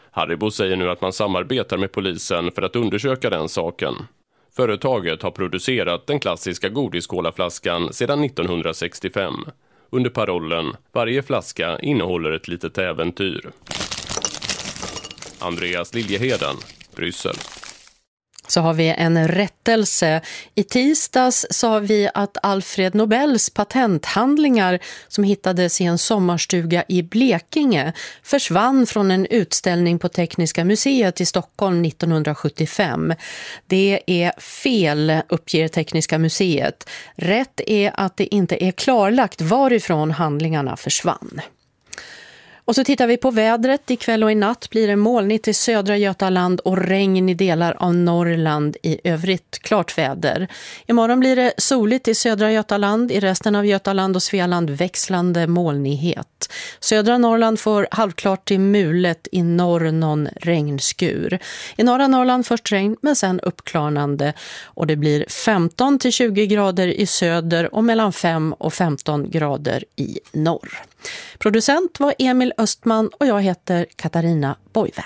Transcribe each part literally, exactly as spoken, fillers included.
Haribo säger nu att man samarbetar med polisen för att undersöka den saken. Företaget har producerat den klassiska godiskolaflaskan sedan nittonhundrasextiofem. Under parollen "Varje flaska innehåller ett litet äventyr". Andreas Liljeheden, Bryssel. Så har vi en rättelse. I tisdags sa vi att Alfred Nobels patenthandlingar som hittades i en sommarstuga i Blekinge försvann från en utställning på Tekniska museet i Stockholm nittonhundrasjuttiofem. Det är fel, uppger Tekniska museet. Rätt är att det inte är klarlagt varifrån handlingarna försvann. Och så tittar vi på vädret. Ikväll och i natt blir det molnigt i södra Götaland och regn i delar av Norrland. I övrigt klart väder. Imorgon blir det soligt i södra Götaland. I resten av Götaland och Svealand växlande molnighet. Södra Norrland får halvklart till mulet, i norr någon regnskur. I norra Norrland först regn men sen uppklarnande. Och det blir femton till tjugo grader i söder och mellan fem och femton grader i norr. Producent var Emil Östman och jag heter Katarina Boive.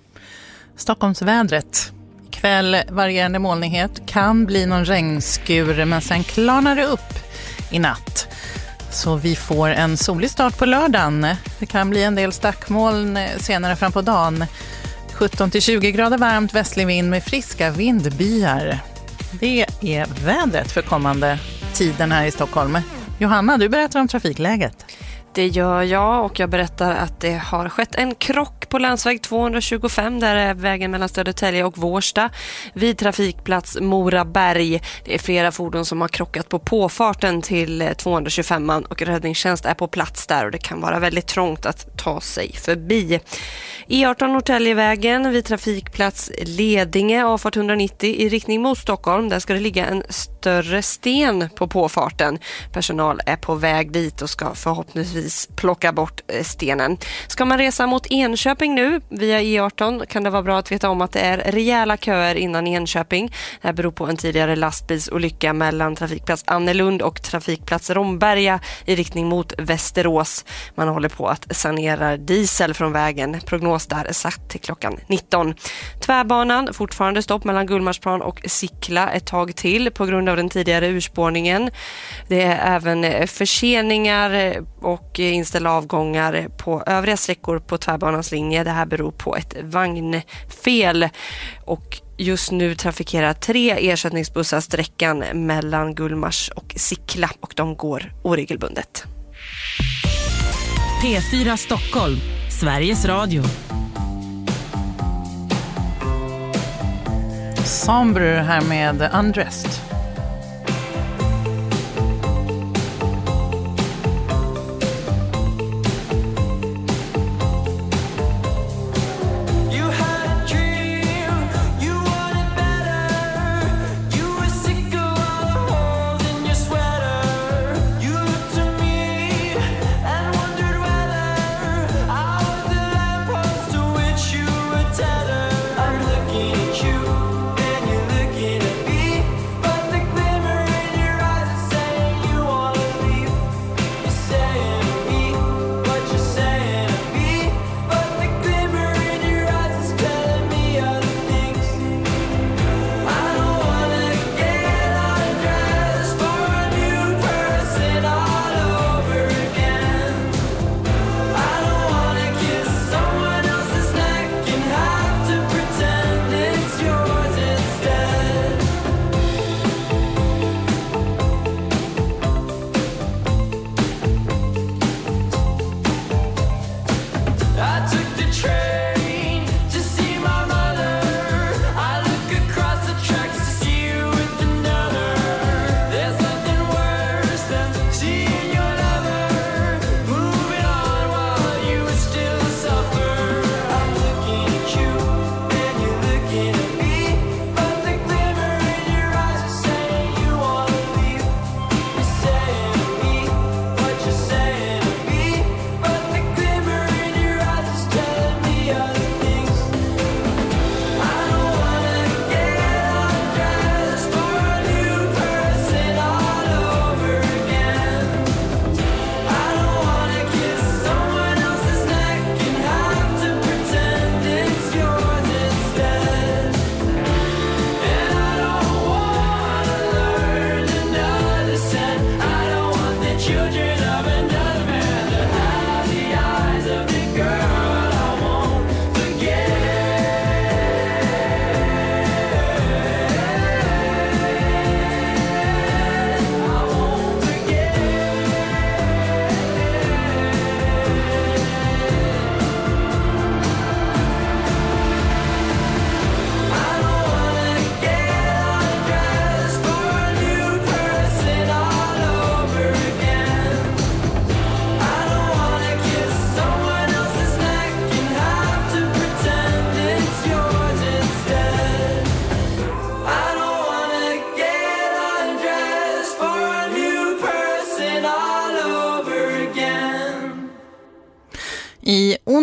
Stockholmsvädret. Ikväll varierande molnighet, kan bli någon regnskur men sen klarnar det upp i natt. Så vi får en solig start på lördagen. Det kan bli en del stackmoln senare fram på dagen. sjutton till tjugo grader varmt, västlig vind med friska vindbyar. Det är vädret för kommande tiden här i Stockholm. Johanna, du berättar om trafikläget. Det gör jag och jag berättar att det har skett en krock på länsväg tvåhundratjugofem där är vägen mellan Södertälje och Vårsta vid trafikplats Moraberg. Det är flera fordon som har krockat på påfarten till tvåhundratjugofem och räddningstjänst är på plats där och det kan vara väldigt trångt att ta sig förbi. E arton Norrtäljevägen vid trafikplats Ledinge avfart etthundranittio i riktning mot Stockholm. Där ska det ligga en större sten på påfarten. Personal är på väg dit och ska förhoppningsvis plocka bort stenen. Ska man resa mot Enköping nu via E arton kan det vara bra att veta om att det är rejäla köer innan Enköping. Det här beror på en tidigare lastbilsolycka mellan trafikplats Annelund och trafikplats Romberga i riktning mot Västerås. Man håller på att sanera diesel från vägen. Prognos där är satt till klockan nitton. Tvärbanan, fortfarande stopp mellan Gullmarsplan och Sickla ett tag till på grund av den tidigare urspårningen. Det är även förseningar och inställda avgångar på övriga sträckor på tvärbanans linje. Det här beror på ett vagnfel och just nu trafikerar tre ersättningsbussar sträckan mellan Gullmars och Sickla och de går oregelbundet. P fyra Stockholm, Sveriges Radio. Somber här med Undressed. I'm looking at you and you're looking at me, but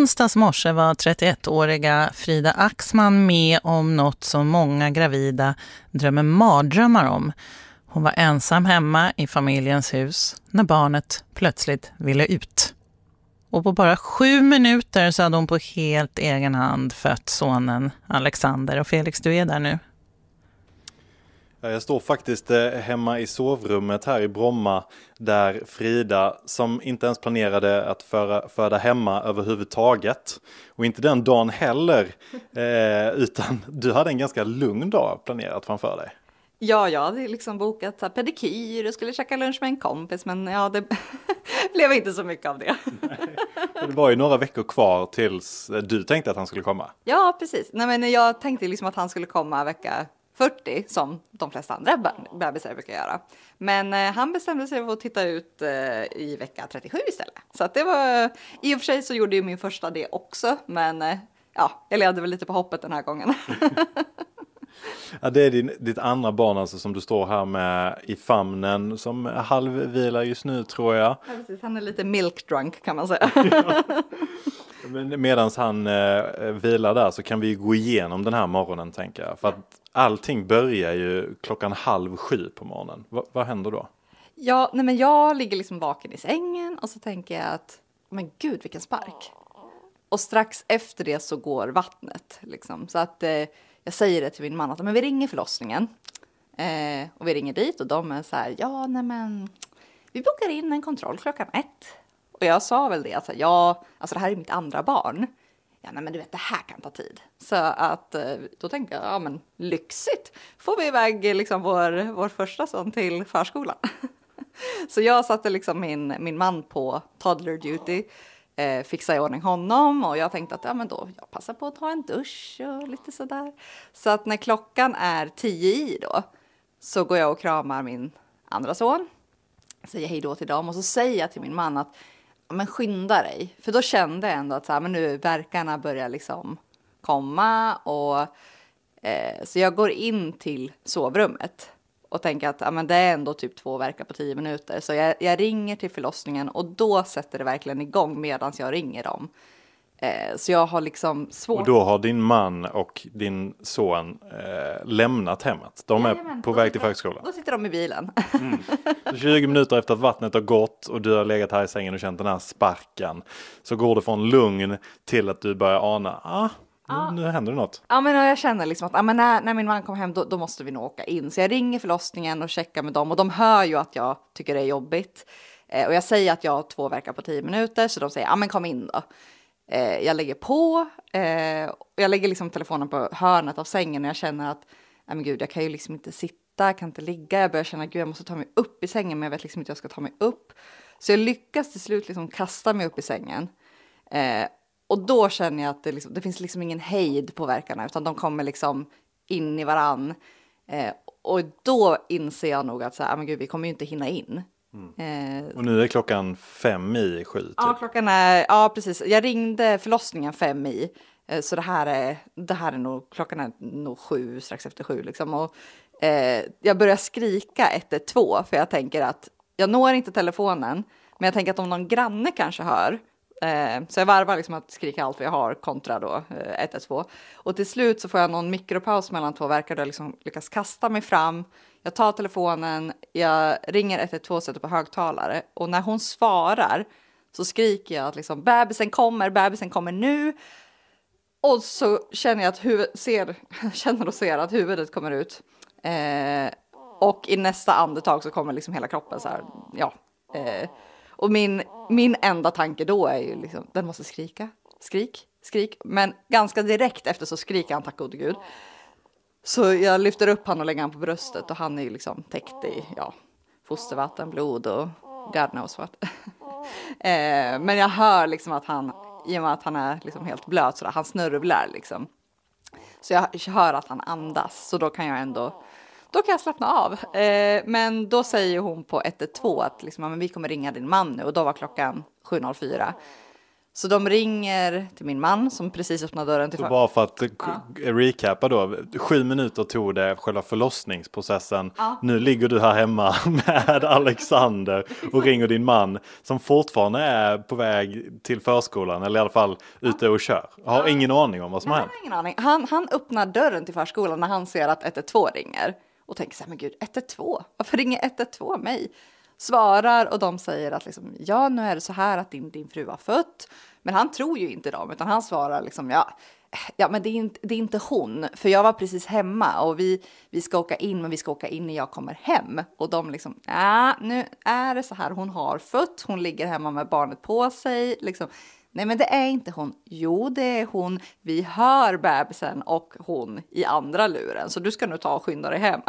onsdags morse var trettioettåriga Frida Axman med om något som många gravida drömmer mardrömmar om. Hon var ensam hemma i familjens hus när barnet plötsligt ville ut. Och på bara sju minuter så hade hon på helt egen hand fött sonen Alexander. Och Felix, du är där nu. Jag står faktiskt hemma i sovrummet här i Bromma där Frida, som inte ens planerade att föra, föda hemma överhuvudtaget, och inte den dagen heller, eh, utan du hade en ganska lugn dag planerat framför dig. Ja, jag hade liksom bokat så här, pedikyr och skulle käka lunch med en kompis, men ja, det blev inte så mycket av det. Det var ju några veckor kvar tills du tänkte att han skulle komma. Ja, precis. Nej, men jag tänkte liksom att han skulle komma vecka fyrtio, som de flesta andra bebisar brukar göra. Men eh, han bestämde sig för att titta ut eh, i vecka trettiosju istället. Så att det var, i och för sig så gjorde ju min första det också, men eh, ja, jag levde väl lite på hoppet den här gången. Ja, det är din, ditt andra barn alltså, som du står här med i famnen, som halvvilar just nu, tror jag. Ja, precis. Han är lite milk drunk, kan man säga. Ja. Men medan han eh, vilar där så kan vi gå igenom den här morgonen, tänker jag. För att allting börjar ju klockan halv sju på morgonen. Va, vad händer då? Ja, nej men jag ligger liksom vaken i sängen och så tänker jag att, men gud vilken spark. Och strax efter det så går vattnet liksom. Så att eh, jag säger det till min man att men vi ringer förlossningen. Eh, och vi ringer dit och de är så här, ja nej men vi bokar in en kontroll klockan ett. Och jag sa väl det, alltså, ja, alltså det här är mitt andra barn. Ja, nej, men du vet, det här kan ta tid. Så att då tänkte jag, ja men lyxigt. Får vi iväg liksom vår, vår första son till förskolan. Så jag satte liksom min, min man på toddler duty. Eh, fixa i ordning honom. Och jag tänkte att ja, men då, jag passar på att ta en dusch och lite sådär. Så att när klockan är tio i då, så går jag och kramar min andra son. Säger hej då till dem och så säger jag till min man att men skynda dig. För då kände jag ändå att så här, men nu verkarna börjar liksom komma. Och, eh, så jag går in till sovrummet. Och tänker att ja, men det är ändå typ två verkar på tio minuter. Så jag, jag ringer till förlossningen. Och då sätter det verkligen igång medan jag ringer dem. Eh, så jag har liksom svårt. Och då har din man och din son eh, lämnat hemmet. De är Jajamän, på väg till förskolan. Då sitter de i bilen. Mm. Så tjugo minuter efter att vattnet har gått och du har legat här i sängen och känt den här sparken, så går det från lugn till att du börjar ana, ah, Ja. nu, nu händer det något. Ja, men jag känner liksom att ja, men när, när min man kom hem då, då måste vi nog åka in. Så jag ringer förlossningen och checkar med dem. Och de hör ju att jag tycker det är jobbigt. Eh, och jag säger att jag har två verkar på tio minuter. Så de säger, ja men kom in då. Eh, jag lägger på. Eh, och jag lägger liksom telefonen på hörnet av sängen. Och jag känner att, ja men gud, jag kan ju liksom inte sitta. Jag kan inte ligga. Jag börjar känna, gud jag måste ta mig upp i sängen. Men jag vet liksom inte hur jag ska ta mig upp. Så jag lyckas till slut liksom kasta mig upp i sängen. Eh, Och då känner jag att det, liksom, det finns liksom ingen hejd på verkarna. Utan de kommer liksom in i varann. Eh, och då inser jag nog att så här, men gud, vi kommer ju inte hinna in. Mm. Eh, Och nu är klockan fem i sju. Typ. ja, klockan är, ja precis. Jag ringde förlossningen fem i. Eh, så det här är, det här är nog, klockan är nog sju, strax efter sju liksom. Och eh, jag börjar skrika ett ett två. För jag tänker att jag når inte telefonen. Men jag tänker att om någon granne kanske hör. Så jag varvar liksom att skrika allt vad jag har kontra då ett ett två. Och till slut så får jag någon mikropaus mellan två verkar där jag liksom lyckas kasta mig fram. Jag tar telefonen, jag ringer ett ett två och sätter på högtalare. Och när hon svarar så skriker jag att liksom, bebisen kommer, bebisen kommer nu. Och så känner jag att huvudet ser, känner och ser att huvudet kommer ut. Eh, och i nästa andetag så kommer liksom hela kroppen så här, ja. Eh, Och min, min enda tanke då är ju liksom, den måste skrika, skrik, skrik. Men ganska direkt efter så skriker han, tack gode gud. Så jag lyfter upp han och lägger han på bröstet och han är ju liksom täckt i, ja, fostervatten, blod och God knows what. eh, men jag hör liksom att han, i och med att han är liksom helt blöt sådär, han snörvlar liksom. Så jag hör att han andas, så då kan jag ändå... Då kan jag slappna av. Eh, men då säger hon på ett ett två att liksom, men vi kommer ringa din man nu. Och då var klockan sju noll fyra. Så de ringer till min man som precis öppnade dörren till Så för... bara för att ja. recapa då, sju minuter tog det själva förlossningsprocessen. Ja. Nu ligger du här hemma med Alexander och ringer din man som fortfarande är på väg till förskolan, eller i alla fall ute och kör. Har ja. ingen aning om vad som har hänt. Ingen aning. Han, han öppnar dörren till förskolan när han ser att ett ett två ringer och tänker så här, men gud, ett ett två? Varför ringer ett ett två mig? Svarar och de säger att liksom, ja, nu är det så här att din, din fru har fött. Men han tror ju inte dem, utan han svarar liksom, ja, ja men det är, inte, det är inte hon. För jag var precis hemma och vi, vi ska åka in, men vi ska åka in när jag kommer hem. Och de liksom, ja, nu är det så här, hon har fött, hon ligger hemma med barnet på sig. Liksom, nej men det är inte hon. Jo, det är hon. Vi hör bebisen och hon i andra luren. Så du ska nu ta och skynda dig hem.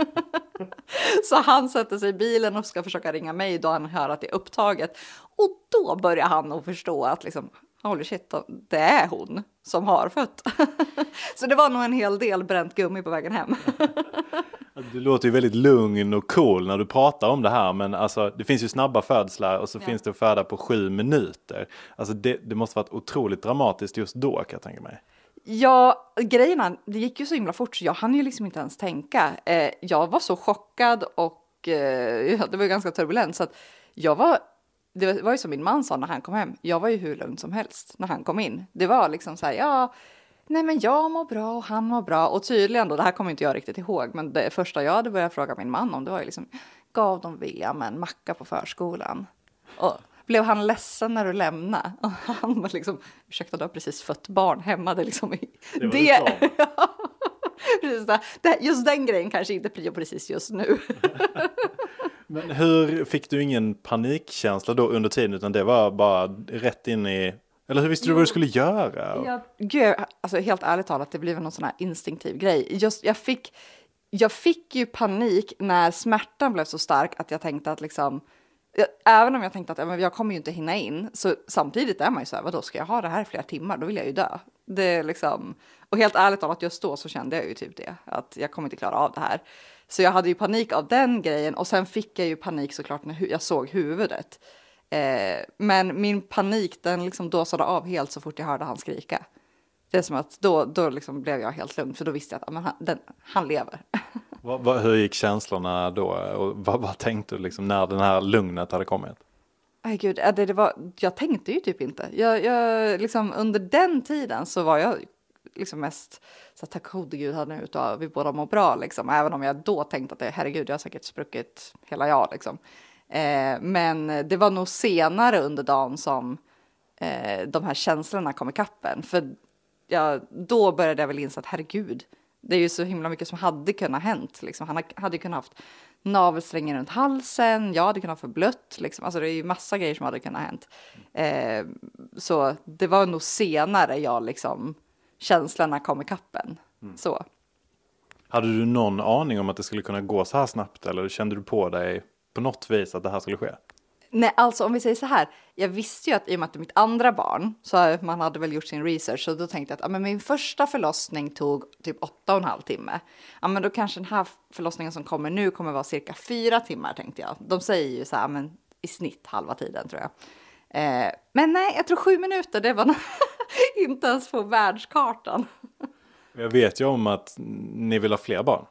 Så han sätter sig i bilen och ska försöka ringa mig då han hör att det är upptaget. Och då börjar han nog förstå att liksom, holy shit, det är hon som har fött. Så det var nog en hel del bränt gummi på vägen hem. Du låter ju väldigt lugn och cool när du pratar om det här. Men alltså, det finns ju snabba födslar och så ja. finns det att föda på sju minuter. Alltså det, det måste varit otroligt dramatiskt just då, kan jag tänka mig. Ja, grejerna, det gick ju så himla fort så jag hann ju liksom inte ens tänka. Eh, jag var så chockad och eh, det var ju ganska turbulent så att jag var, det var ju som min man sa när han kom hem, jag var ju hur lugn som helst när han kom in. Det var liksom så här, ja, nej men jag mår bra och han mår bra och tydligen då, det här kommer inte jag riktigt ihåg, men det första jag hade börjat fråga min man om det var ju liksom, gav de William en macka på förskolan? Och blev han ledsen när du lämnade? Och han var liksom, ursäkta, du har precis fött barn hemma. Det liksom, det var det. Precis det, just den grejen kanske inte prio precis just nu. Men hur fick du ingen panikkänsla då under tiden, utan det var bara rätt in i, eller hur visste du vad du skulle göra? Ja, gud, alltså helt ärligt talat, det blev någon sån här instinktiv grej. Just, jag fick, jag fick ju panik när smärtan blev så stark att jag tänkte att liksom, även om jag tänkte att ja, men jag kommer ju inte hinna in, så samtidigt är man ju så här, vadå, ska jag ha det här i flera timmar? Då vill jag ju dö. Det är liksom, och helt ärligt talat, just då så kände jag ju typ det, att jag kommer inte klara av det här. Så jag hade ju panik av den grejen och sen fick jag ju panik såklart när jag såg huvudet. Eh, men min panik, den liksom dåsade av helt så fort jag hörde han skrika. Det är som att då, då liksom blev jag helt lugn, för då visste jag att men han, den, han lever. Vad, vad, hur gick känslorna då? Och vad, vad tänkte du liksom när den här lugnet hade kommit? Ay, gud, det, det var, jag tänkte ju typ inte. Jag, jag, liksom, under den tiden så var jag liksom mest så tack gode gud här nu och vi båda mår bra. Liksom. Även om jag då tänkte att det, herregud, jag har säkert spruckit hela jag. Liksom. Eh, men det var nog senare under dagen som eh, de här känslorna kom i kappen. För jag, då började jag väl inse att herregud, det är ju så himla mycket som hade kunnat hänt. Liksom. Han hade kunnat haft navelsträngen runt halsen. Jag hade kunnat få blött. Liksom. Alltså det är ju massa grejer som hade kunnat hänt. Eh, så det var nog senare jag liksom, känslorna kom i kappen. Mm. Så. Hade du någon aning om att det skulle kunna gå så här snabbt? Eller kände du på dig på något vis att det här skulle ske? Nej, alltså om vi säger så här. Jag visste ju att i och med att det är mitt andra barn, så man hade väl gjort sin research. Så då tänkte jag att ja, men min första förlossning tog typ åtta och en halv timme. Ja, men då kanske den här förlossningen som kommer nu kommer vara cirka fyra timmar, tänkte jag. De säger ju så här, men i snitt halva tiden tror jag. Eh, men nej, jag tror sju minuter, det var inte ens på världskartan. Jag vet ju om att ni vill ha fler barn.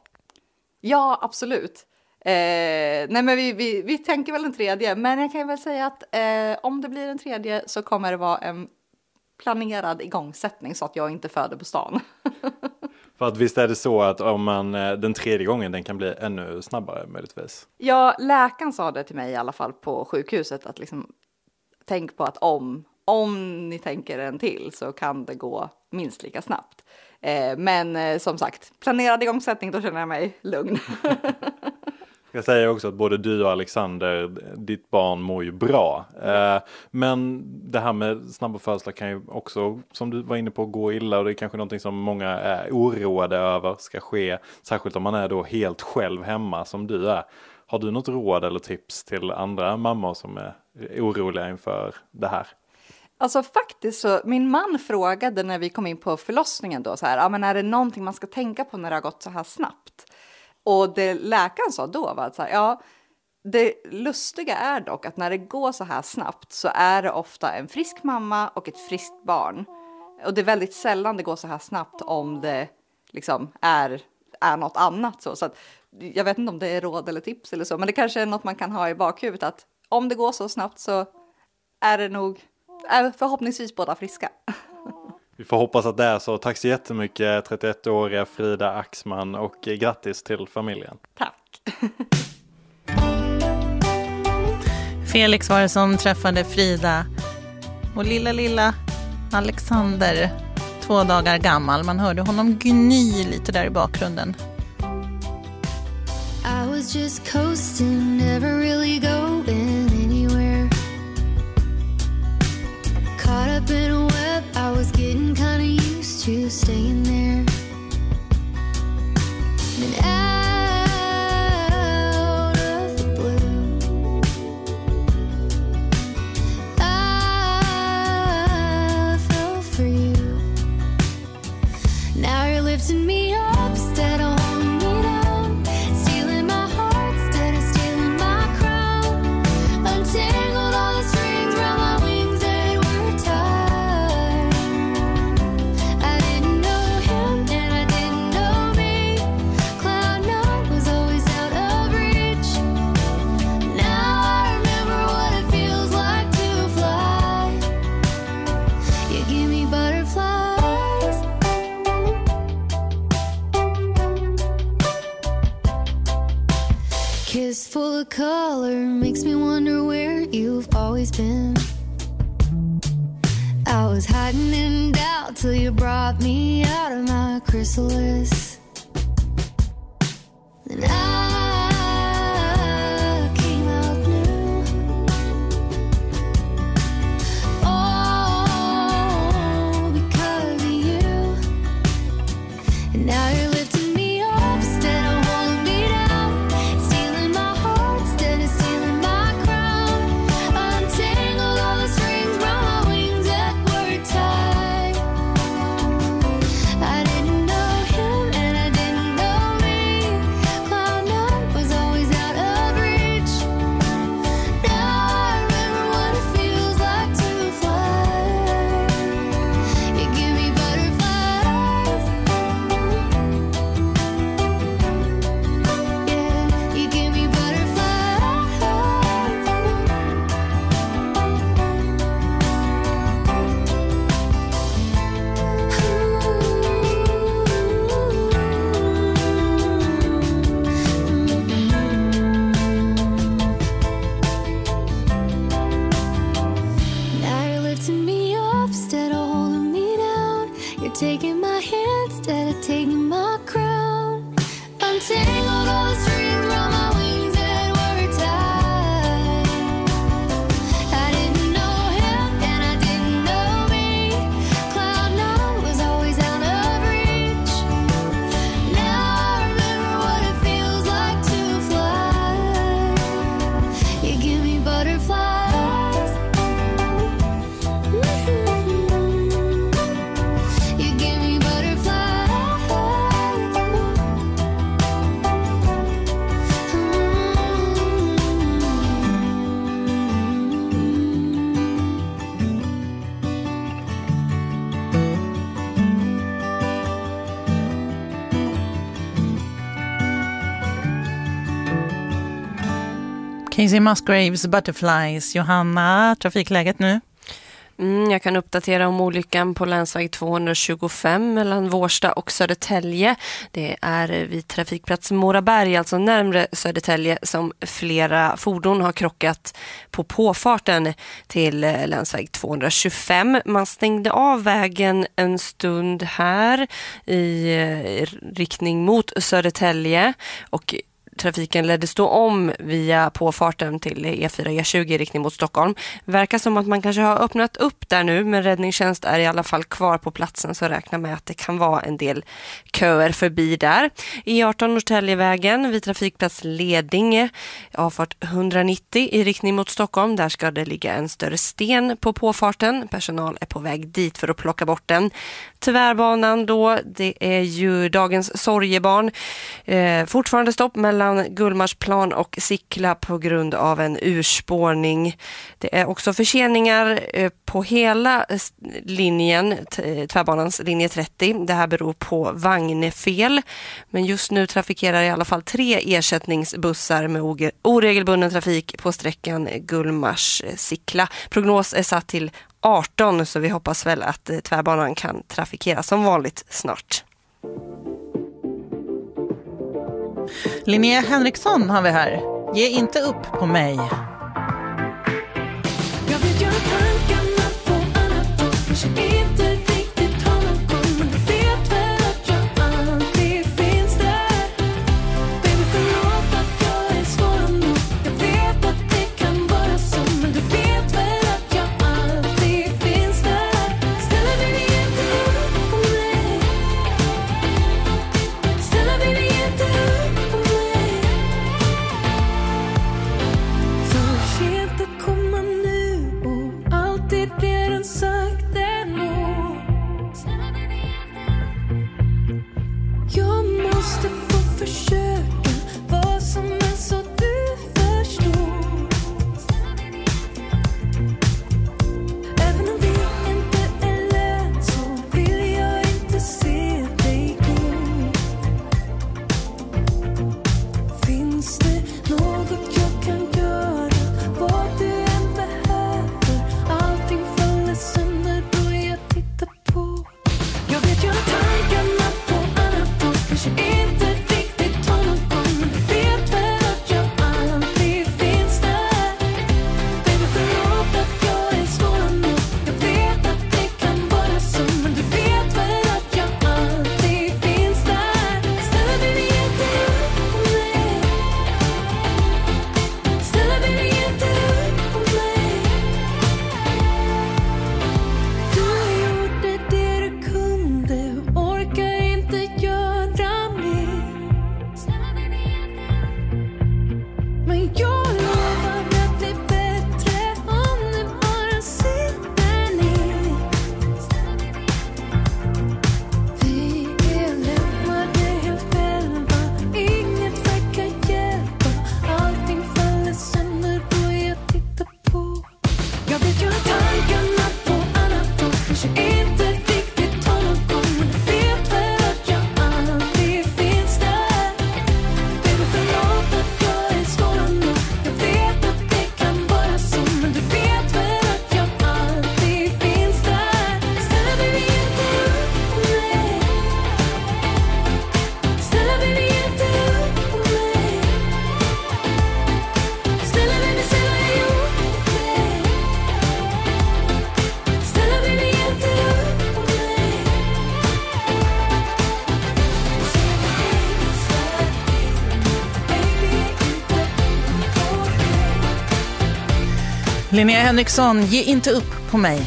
Ja, absolut. Eh, nej men vi, vi, vi tänker väl en tredje, men jag kan väl säga att eh, om det blir en tredje så kommer det vara en planerad igångsättning så att jag inte föder på stan. För att visst är det så att om man, den tredje gången den kan bli ännu snabbare möjligtvis. Ja, läkaren sa det till mig i alla fall på sjukhuset att liksom, tänk på att om, om ni tänker en till så kan det gå minst lika snabbt. Eh, men eh, som sagt, planerad igångsättning, då känner jag mig lugn. Jag säger också att både du och Alexander, ditt barn mår ju bra. Eh, men det här med snabba födslar kan ju också, som du var inne på, gå illa. Och det är kanske någonting som många är oroade över ska ske. Särskilt om man är då helt själv hemma som du är. Har du något råd eller tips till andra mammor som är oroliga inför det här? Alltså faktiskt så, min man frågade när vi kom in på förlossningen då så här, ja men är det någonting man ska tänka på när det har gått så här snabbt? Och det läkaren sa då var att så här, ja, Det lustiga är dock att när det går så här snabbt så är det ofta en frisk mamma och ett friskt barn. Och det är väldigt sällan det går så här snabbt om det liksom är, är något annat. Så, så att, jag vet inte om det är råd eller tips eller så, men det kanske är något man kan ha i bakhuvudet. Att om det går så snabbt så är det nog är förhoppningsvis båda friska. Vi får hoppas att det är så. Tack så jättemycket trettioettåriga Frida Axman och grattis till familjen. Tack. Felix var det som träffade Frida och lilla lilla Alexander, två dagar gammal. Man hörde honom gny lite där i bakgrunden. I was just coasting, never really going anywhere. Caught up in a web, I was getting kind of used to staying there. And out of the blue, I fell for you. Now you're lifting me up instead of holding me down, stealing my heart instead of stealing my crown. Untangled all the strings around my wings that were tied. I didn't know him and I didn't know me. Cloud nine was always out of reach. Now I remember what it feels like to fly. You give me butterflies. Kiss full of color makes me wonder where you've always been. I was hiding in doubt till you brought me out of my chrysalis. Then I came out new. Oh, because of you. And now you're lifting me up instead of holding me down, stealing my heart instead of stealing my crown. Untangled all the strings round my wings that were tied. I didn't know him and I didn't know me. Cloud nine was always out of reach. Now I remember what it feels like to fly. You give me butterflies. Yeah, you give me butterflies. Now you're lifting me up instead of holding me down. You're taking my hand instead of taking my crown. Untangled all the strings around my wings that were tied. I didn't know him and I didn't know me. Cloud nine was always out of reach. Now I remember what it feels like to fly. You give me butterflies. You give me butterflies. Casey Musgraves, Butterflies. Johanna, trafikläget nu? Mm, jag kan uppdatera om olyckan på länsväg tvåhundratjugofem mellan Vårsta och Södertälje. Det är vid trafikplats Moraberg, alltså närmare Södertälje, som flera fordon har krockat på påfarten till länsväg tvåhundratjugofem. Man stängde av vägen en stund här i riktning mot Södertälje och trafiken leddes då om via påfarten till E fyra E tjugo i riktning mot Stockholm. Verkar som att man kanske har öppnat upp där nu, men räddningstjänst är i alla fall kvar på platsen, så räknar med att det kan vara en del köer förbi där. E arton Norrtäljevägen vid trafikplats Ledinge, avfart etthundranittio i riktning mot Stockholm. Där ska det ligga en större sten på påfarten. Personal är på väg dit för att plocka bort den. Tvärbanan då, det är ju dagens sorgebarn. Eh, fortfarande stopp mellan mellan Gullmarsplan och Sickla på grund av en urspårning. Det är också förseningar på hela linjen, tvärbanans linje trettio. Det här beror på vagnfel. Men just nu trafikerar i alla fall tre ersättningsbussar med oregelbunden trafik på sträckan Gullmars-Sickla. Prognos är satt till arton, så vi hoppas väl att tvärbanan kan trafikeras som vanligt snart. Linnea Henriksson har vi här. Ge inte upp på mig. Jag vet jag tankarna på annat och kanske inte riktigt har någon gång, men du vet väl att jag alltid finns där. Baby, förlåt att jag är svår nog. Jag vet att det kan vara så, men du vet väl att jag alltid finns där. Snälla baby, inte upp på mig. Snälla baby, inte upp på mig. För sent att komma nu och alltid redan sagt ändå. Jag måste få försöka vad som är så du förstår. Även om det inte är lätt så vill jag inte se dig gå. Finns det något jag kan göra? Vad du än behöver. Allting faller sönder då jag tittar på. Jag vet jag har tankarna på annat och kanske inte riktigt har någon gång, men du vet väl att jag alltid finns där. Baby, förlåt att jag är svår nog. Jag vet att det kan vara så, men du vet väl att jag alltid finns där. Snälla baby, inte upp på mig. Snälla baby, inte upp på mig. Du gjorde det du kunde, orkar inte göra mer. Men jag lovar att bli bättre om du bara sitter ner. Vi är lämnade helt själva, inget verkar hjälpa. Allting faller sönder då jag tittar på. Jag vet jag har tankarna på annat och kanske inte riktigt har någon gång, men du vet väl att jag alltid finns där. Baby, förlåt att jag är svår nog. Jag vet att det kan vara så, men du vet väl att jag alltid finns där. Snälla baby, inte upp på mig. Snälla baby, inte upp på mig. Snälla baby, säg vad jag gjort mot dig. Snälla baby, inte upp på mig. Linnea Henriksson, ge inte upp på mig.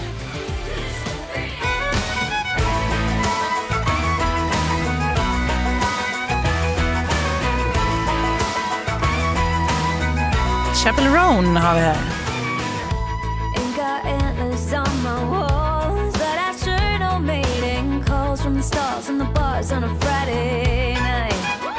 Chapel Roan har vi här. Ain't got antlers on my walls, but I sure don't mating calls from the stars and the bars on a Friday night.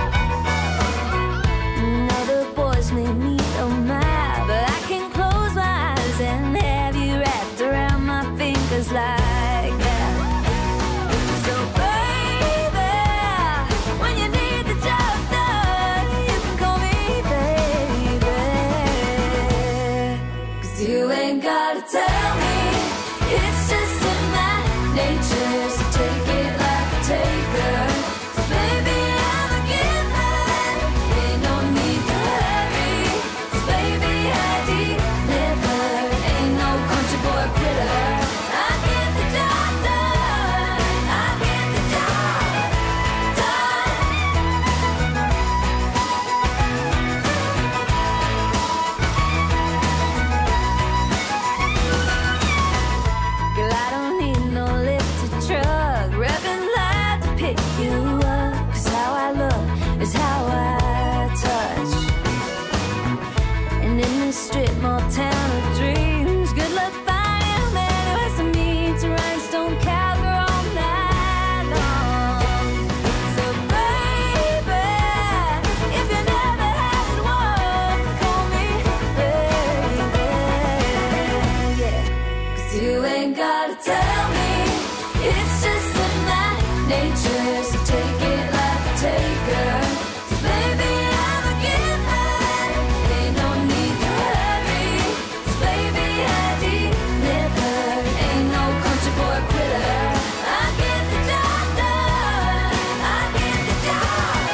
Now the boys made me so mad, but I can close my eyes and have you wrapped around my fingers like that. So baby, when you need the job done, you can call me baby. 'Cause you ain't gotta tell me, it's just in my nature. So take it like a taker. giver, so take it like a taker. So baby, I'm a giver, ain't no need to hurry. So baby, I deliver, ain't no country boy quitter. I get the job done, I get the job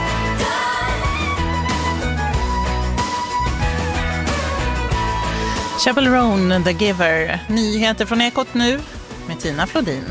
done. Chapel Roan, The Giver. Nyheter från Ekot nu med Tina Flodin.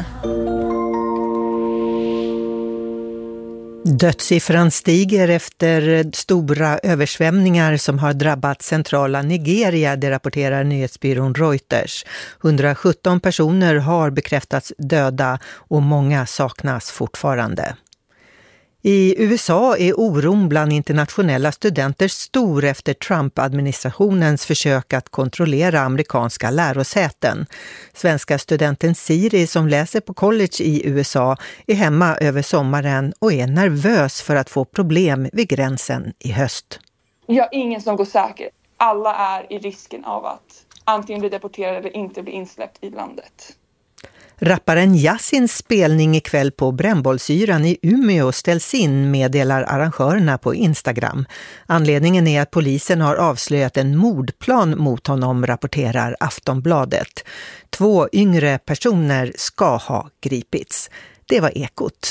Dödssiffran stiger efter stora översvämningar som har drabbat centrala Nigeria, det rapporterar nyhetsbyrån Reuters. hundrasjutton personer har bekräftats döda och många saknas fortfarande. I U S A är oron bland internationella studenter stor efter Trump-administrationens försök att kontrollera amerikanska lärosäten. Svenska studenten Siri som läser på college i U S A är hemma över sommaren och är nervös för att få problem vid gränsen i höst. Jag är ingen som går säker. Alla är i risken av att antingen bli deporterade eller inte bli insläppt i landet. Rapparen Yassins spelning ikväll på Brännbollsyran i Umeå ställs in, meddelar arrangörerna på Instagram. Anledningen är att polisen har avslöjat en mordplan mot honom, rapporterar Aftonbladet. Två yngre personer ska ha gripits. Det var Ekot.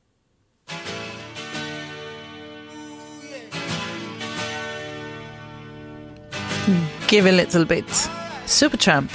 Give a little bit. Supertramp.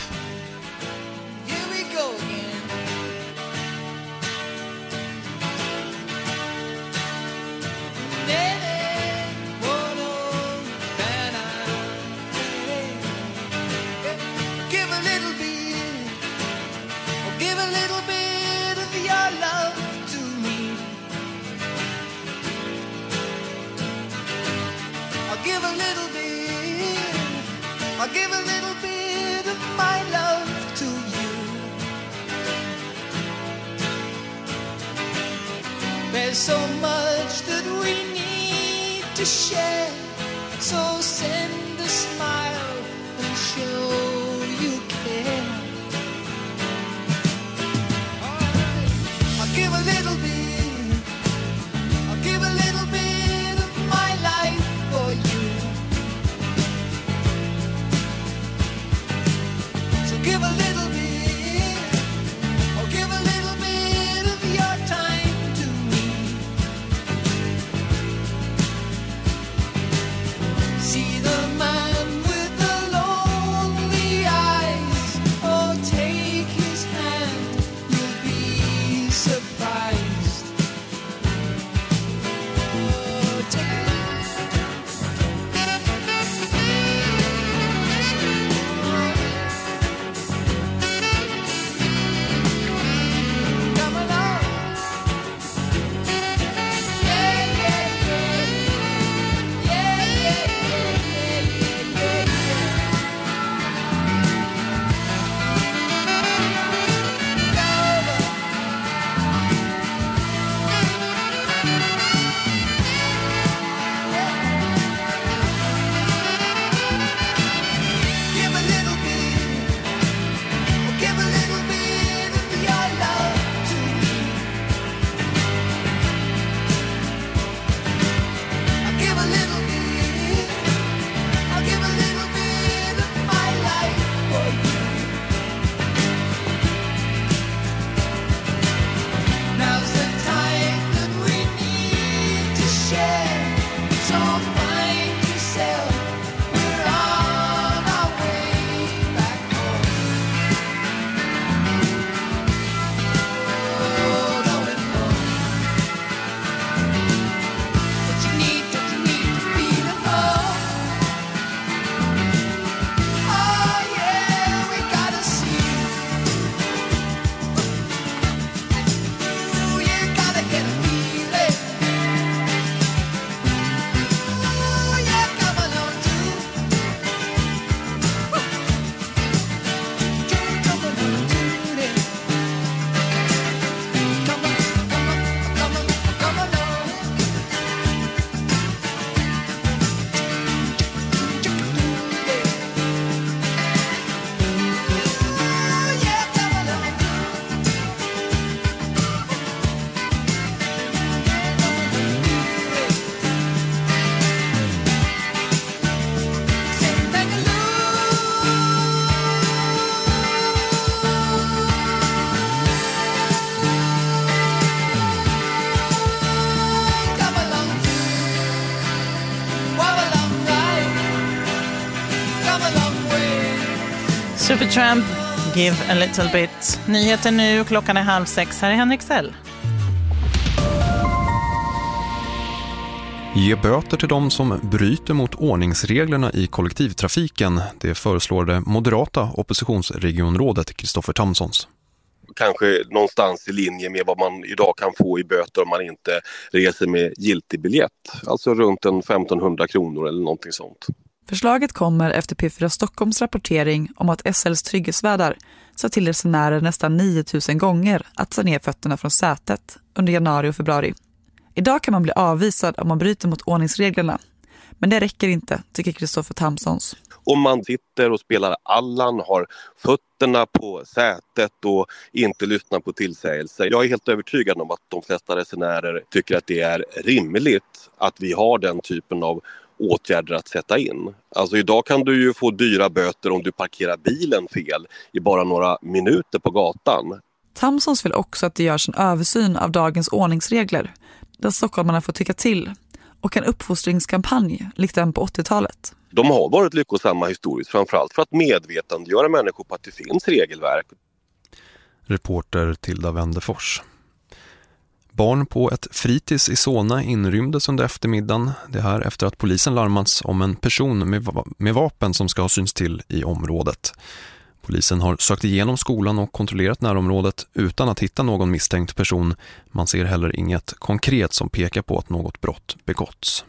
There's so much that we need to share, so send a smile and show you care. I'll give a little bit, I'll give a little bit of my life for you. So give a little bit, or give a little bit of your time to me. See the man with the lonely Supertramp, Give a little bit. Nyheter nu, klockan är halv sex. Här är Henrik Sell. Ge böter till de som bryter mot ordningsreglerna i kollektivtrafiken. Det föreslår det moderata oppositionsregionrådet Kristoffer Tamsons. Kanske någonstans i linje med vad man idag kan få i böter om man inte reser med giltig biljett. Alltså runt en femtonhundra kronor eller någonting sånt. Förslaget kommer efter P fyra Stockholms rapportering om att S L:s trygghetsvärdar sa till resenärer nästan nio tusen gånger att ta ner fötterna från sätet under januari och februari. Idag kan man bli avvisad om man bryter mot ordningsreglerna. Men det räcker inte, tycker Kristoffer Tamsons. Om man sitter och spelar Allan, har fötterna på sätet och inte lyssnar på tillsägelser. Jag är helt övertygad om att de flesta resenärer tycker att det är rimligt att vi har den typen av åtgärder att sätta in. Alltså idag kan du ju få dyra böter om du parkerar bilen fel i bara några minuter på gatan. Tamsons vill också att det görs en översyn av dagens ordningsregler där stockholmarna får tycka till och en uppfostringskampanj likt den på åttiotalet. De har varit lyckosamma historiskt, framförallt för att medvetandegöra människor på att det finns regelverk. Reporter Tilda Wendefors. Barn på ett fritids i Solna inrymdes under eftermiddagen. Det här efter att polisen larmats om en person med, med vapen som ska ha syns till i området. Polisen har sökt igenom skolan och kontrollerat närområdet utan att hitta någon misstänkt person. Man ser heller inget konkret som pekar på att något brott begåtts.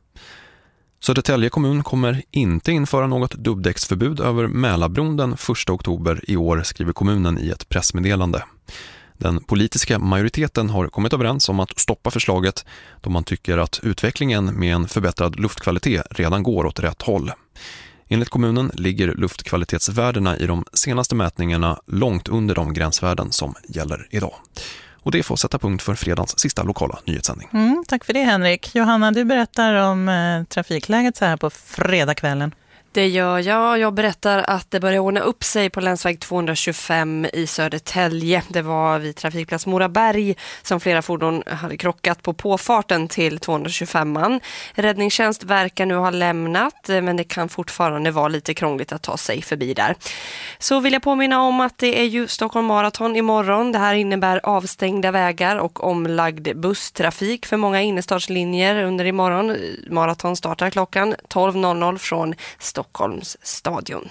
Södertälje kommun kommer inte införa något dubbdäcksförbud över Mälarbron den första oktober i år, skriver kommunen i ett pressmeddelande. Den politiska majoriteten har kommit överens om att stoppa förslaget då man tycker att utvecklingen med en förbättrad luftkvalitet redan går åt rätt håll. Enligt kommunen ligger luftkvalitetsvärdena i de senaste mätningarna långt under de gränsvärden som gäller idag. Och det får sätta punkt för fredagens sista lokala nyhetssändning. Mm, tack för det Henrik. Johanna, du berättar om eh, trafikläget så här på fredagskvällen. Det gör jag. Jag berättar att det börjar ordna upp sig på länsväg tvåhundratjugofem i Södertälje. Det var vid trafikplats Moraberg som flera fordon hade krockat på påfarten till tvåhundratjugofemman. Räddningstjänst verkar nu ha lämnat, men det kan fortfarande vara lite krångligt att ta sig förbi där. Så vill jag påminna om att det är ju Stockholm Marathon imorgon. Det här innebär avstängda vägar och omlagd busstrafik för många innerstadslinjer under imorgon. Marathon startar klockan tolv noll noll från Stockholm. Stockholms stadion.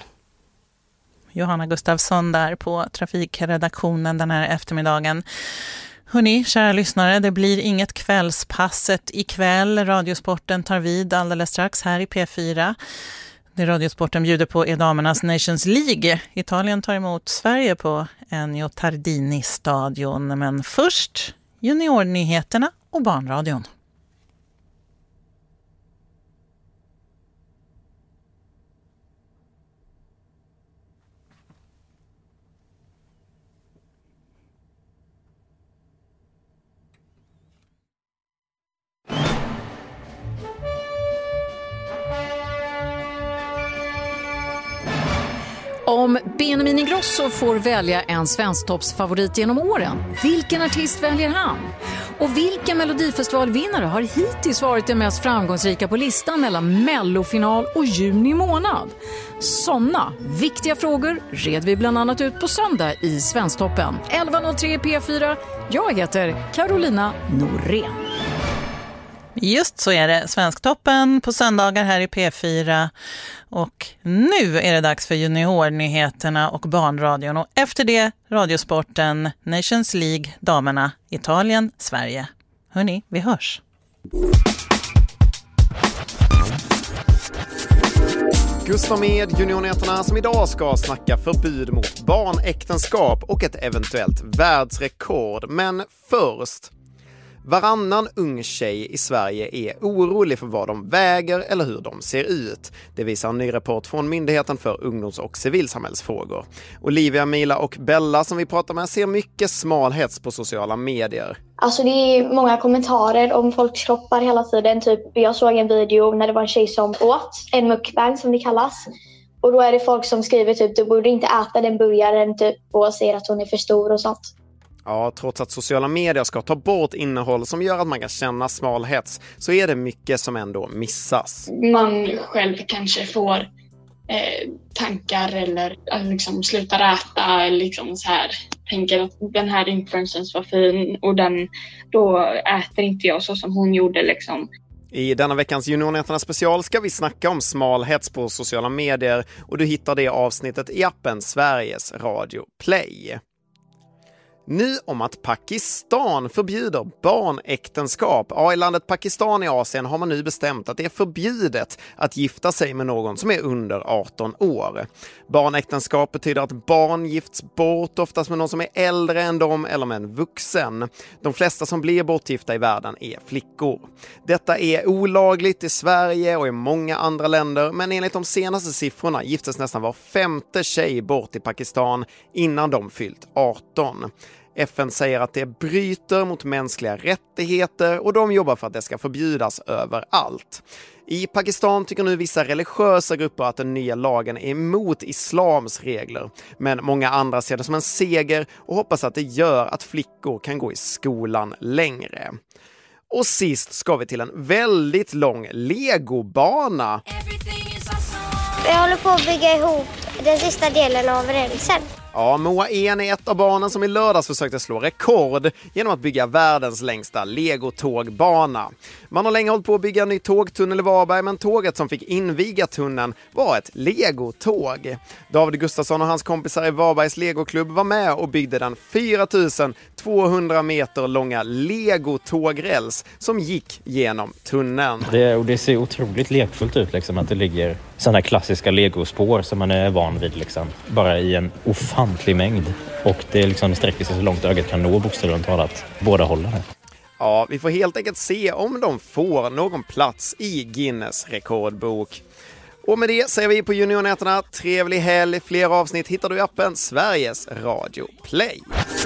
Johanna Gustafsson där på trafikredaktionen den här eftermiddagen. Hörrni, kära lyssnare, det blir inget kvällspasset ikväll. Radiosporten tar vid alldeles strax här i P fyra. Det Radiosporten bjuder på är damernas Nations League. Italien tar emot Sverige på Ennio Tardini-stadion. Men först juniornyheterna och barnradion. Om Benjamin Ingrosso får välja en svensktoppsfavorit genom åren, vilken artist väljer han? Och vilken melodifestivalvinnare har hittills varit den mest framgångsrika på listan mellan mellofinal och juni månad? Såna viktiga frågor red vi bland annat ut på söndag i Svensktoppen. elva noll tre P fyra. Jag heter Carolina Norén. Just så är det, Svensktoppen på söndagar här i P fyra. Och nu är det dags för juniornyheterna och barnradion. Och efter det Radiosporten, Nations League, damerna, Italien, Sverige. Hörrni, vi hörs. Gustav med juniornyheterna som idag ska snacka förbud mot barnäktenskap och ett eventuellt världsrekord. Men först... Varannan ung tjej i Sverige är orolig för vad de väger eller hur de ser ut. Det visar en ny rapport från Myndigheten för ungdoms- och civilsamhällsfrågor. Olivia, Mila och Bella som vi pratar med ser mycket smalhets på sociala medier. Alltså det är många kommentarer om folks kroppar hela tiden. Typ, jag såg en video när det var en tjej som åt en mukbang som det kallas. Och då är det folk som skriver typ du borde inte äta den burgaren typ, och säger att hon är för stor och sånt. Ja, trots att sociala medier ska ta bort innehåll som gör att man kan känna smalhets så är det mycket som ändå missas. Man själv kanske får eh, tankar eller att liksom slutar äta eller liksom så här tänker att den här influencern var fin och den, då äter inte jag så som hon gjorde liksom. I denna veckans Juniornyheterna special ska vi snacka om smal hets på sociala medier och du hittar det avsnittet i appen Sveriges Radio Play. Nu om att Pakistan förbjuder barnäktenskap. Ja, i landet Pakistan i Asien har man nu bestämt att det är förbjudet att gifta sig med någon som är under arton år. Barnäktenskap betyder att barn gifts bort, oftast med någon som är äldre än dem eller med en vuxen. De flesta som blir bortgifta i världen är flickor. Detta är olagligt i Sverige och i många andra länder, men enligt de senaste siffrorna giftes nästan var femte tjej bort i Pakistan innan de fyllt arton. F N säger att det bryter mot mänskliga rättigheter och de jobbar för att det ska förbjudas överallt. I Pakistan tycker nu vissa religiösa grupper att den nya lagen är emot islams regler. Men många andra ser det som en seger och hoppas att det gör att flickor kan gå i skolan längre. Och sist ska vi till en väldigt lång legobana. Jag håller på att bygga ihop den sista delen av rälsen. Ja, Moa En är ett av barnen som i lördags försökte slå rekord genom att bygga världens längsta legotågbana. Man har länge hållit på att bygga en ny tågtunnel i Varberg, men tåget som fick inviga tunneln var ett legotåg. David Gustafsson och hans kompisar i Varbergs legoklubb var med och byggde den fyra tusen tvåhundra meter långa legotågräls som gick genom tunneln. Det, och det ser otroligt lekfullt ut liksom, att det ligger sådana klassiska legospår som man är van vid liksom, bara i en ofantlig mängd. Och det liksom sträcker sig så långt ögat kan nå, bokstavligt talat, båda hållen. Ja, vi får helt enkelt se om de får någon plats i Guinness rekordbok. Och med det säger vi på Juniornyheterna, trevlig helg. Fler avsnitt hittar du i appen Sveriges Radio Play.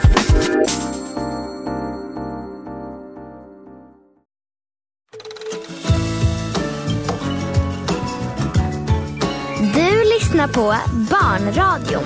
Du lyssnar på Barnradion.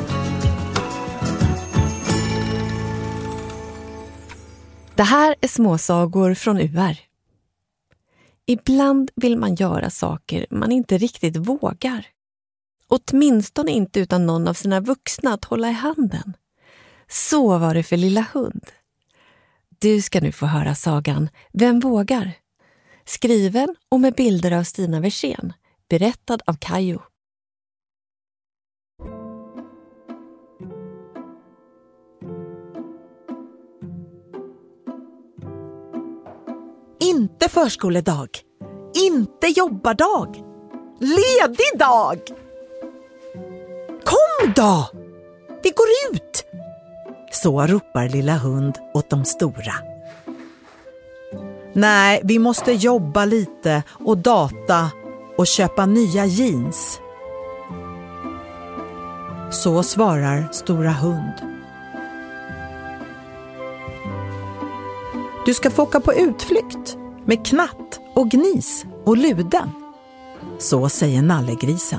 Det här är småsagor från U R. Ibland vill man göra saker man inte riktigt vågar. Åtminstone inte utan någon av sina vuxna att hålla i handen. Så var det för Lilla hund. Du ska nu få höra sagan Vem vågar? Skriven och med bilder av Stina Versén. Berättad av Kajo. Inte förskoledag. Inte jobbardag. Ledig dag. Kom då! Vi går ut! Så ropar Lilla hund åt de stora. Nej, vi måste jobba lite och data och köpa nya jeans. Så svarar Stora hund. Du ska få åka på utflykt med Knatt och Gnis och Luden. Så säger Nallegrisen.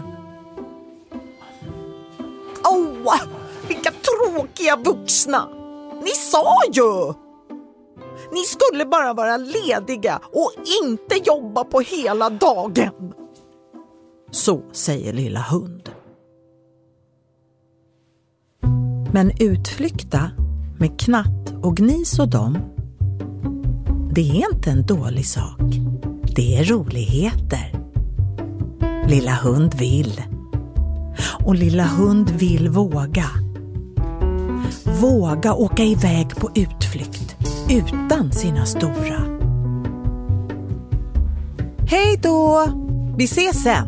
Åh, vilka tråkiga vuxna! Ni sa ju! Ni skulle bara vara lediga och inte jobba på hela dagen. Så säger Lilla hund. Men utflykta med Knatt och Gnis och dem, det är inte en dålig sak. Det är roligheter. Lilla hund vill. Och Lilla hund vill våga. Våga åka iväg på utflykt utan sina stora. Hej då! Vi ses sen!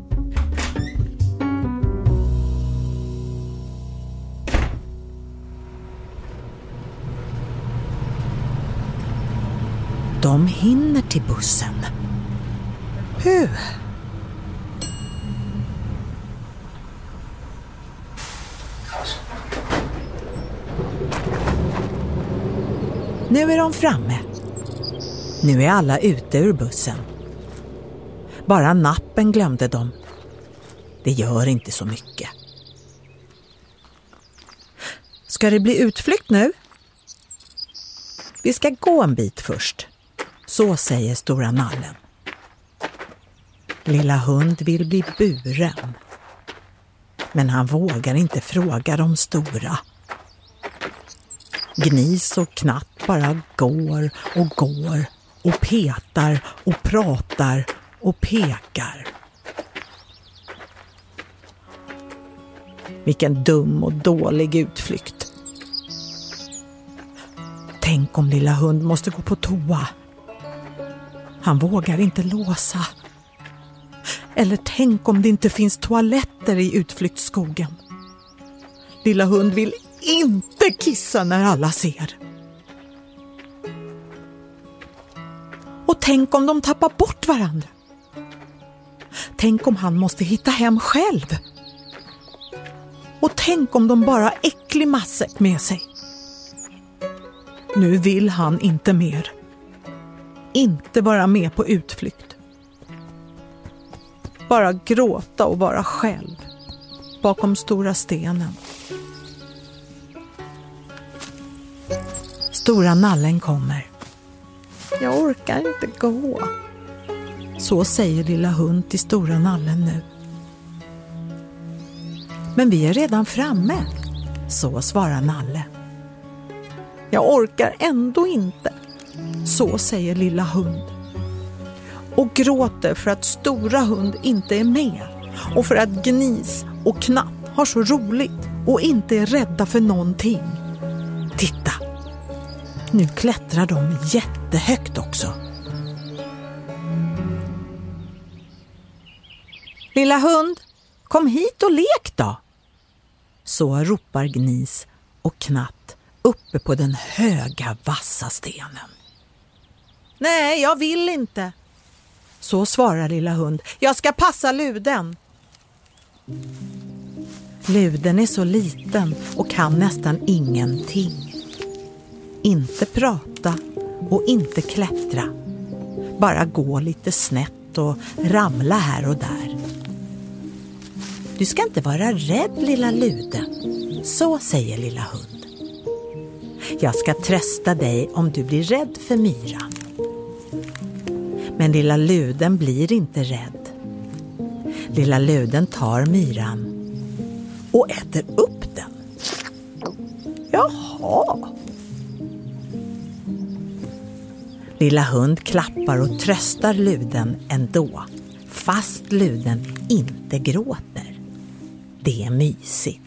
De hinner till bussen. Hur? Nu är de framme. Nu är alla ute ur bussen. Bara nappen glömde de. Det gör inte så mycket. Ska det bli utflykt nu? Vi ska gå en bit först. Så säger Stora Nallen. Lilla hund vill bli buren. Men han vågar inte fråga de stora. Gnis och Knatt bara går och går och petar och pratar och pekar. Vilken dum och dålig utflykt. Tänk om lilla hund måste gå på toa. Han vågar inte låsa. Eller tänk om det inte finns toaletter i utflyktsskogen. Lilla hund vill inte kissa när alla ser. Och tänk om de tappar bort varandra. Tänk om han måste hitta hem själv. Och tänk om de bara har äcklig matsäck med sig. Nu vill han inte mer. Inte vara med på utflykt. Bara gråta och vara själv. Bakom stora stenen. Stora nallen kommer. Jag orkar inte gå. Så säger lilla hund till stora nallen nu. Men vi är redan framme. Så svarar Nalle. Jag orkar ändå inte. Så säger lilla hund. Och gråter för att stora hund inte är med. Och för att Gnis och Knapp har så roligt och inte är rädda för någonting. Titta. Nu klättrar de jättehögt också. Lilla hund, kom hit och lek då. Så ropar Gnis och Knatt uppe på den höga vassa stenen. Nej, jag vill inte. Så svarar lilla hund. Jag ska passa luden. Luden är så liten och kan nästan ingenting. Inte prata och inte klättra. Bara gå lite snett och ramla här och där. Du ska inte vara rädd, lilla luden. Så säger lilla hund. Jag ska trösta dig om du blir rädd för myran. Men lilla luden blir inte rädd. Lilla luden tar myran och äter upp den. Jaha. Lilla hund klappar och tröstar luden ändå, fast luden inte gråter. Det är mysigt.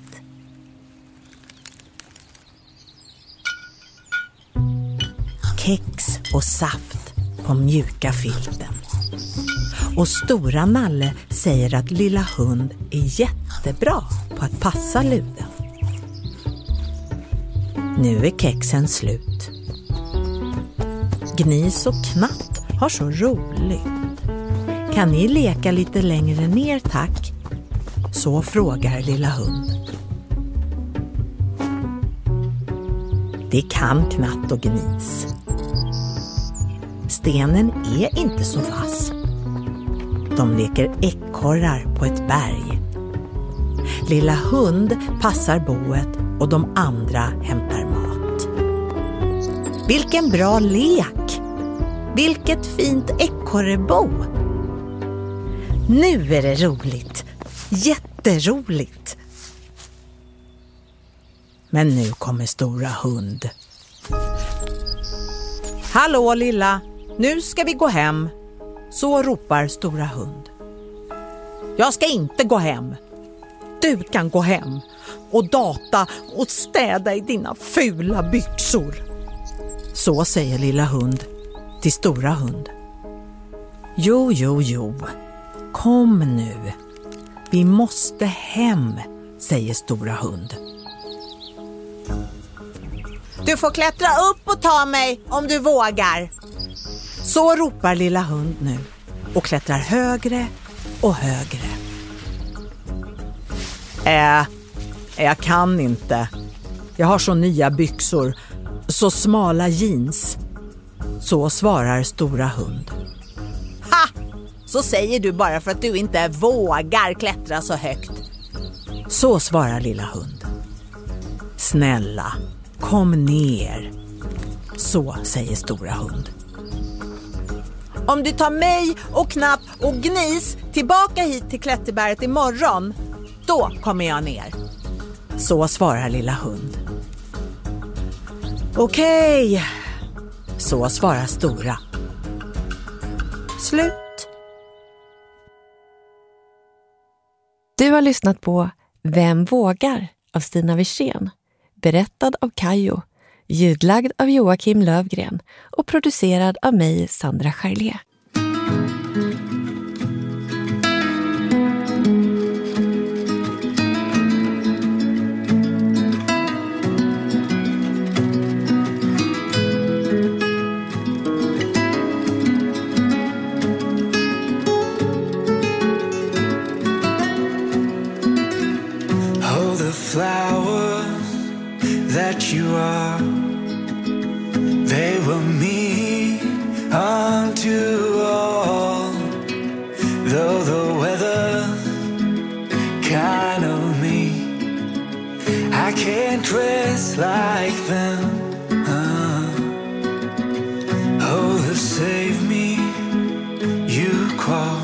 Kex och saft på mjuka filten. Och stora Nalle säger att lilla hund är jättebra på att passa luden. Nu är kexen slut. Gnis och Knatt har så roligt. Kan ni leka lite längre ner, tack? Så frågar lilla hund. Det kan Knatt och Gnis. Stenen är inte så vass. De leker ekorrar på ett berg. Lilla hund passar boet och de andra hämtar mat. Vilken bra lek! Vilket fint ekorrebo! Nu är det roligt. Jätteroligt. Men nu kommer stora hund. Hallå lilla, nu ska vi gå hem. Så ropar stora hund. Jag ska inte gå hem. Du kan gå hem och data och städa i dina fula byxor. Så säger lilla hund till stora hund. Jo, jo, jo. Kom nu. Vi måste hem, säger stora hund. Du får klättra upp och ta mig om du vågar. Så ropar lilla hund nu och klättrar högre och högre. Äh, jag kan inte. Jag har så nya byxor, så smala jeans. Så svarar stora hund. Ha! Så säger du bara för att du inte vågar klättra så högt. Så svarar lilla hund. Snälla, kom ner. Så säger stora hund. Om du tar mig och Knapp och Gnis tillbaka hit till klätterberget imorgon, då kommer jag ner. Så svarar lilla hund. Okej, så svarar stora. Slut. Du har lyssnat på Vem vågar av Stina Wirsén, berättad av Kajo, ljudlagd av Joakim Lövgren och producerad av mig, Sandra Charlier. Flowers that you are, they were me unto all. Though the weather kind of me, I can't dress like them. uh. Oh, to save me you call,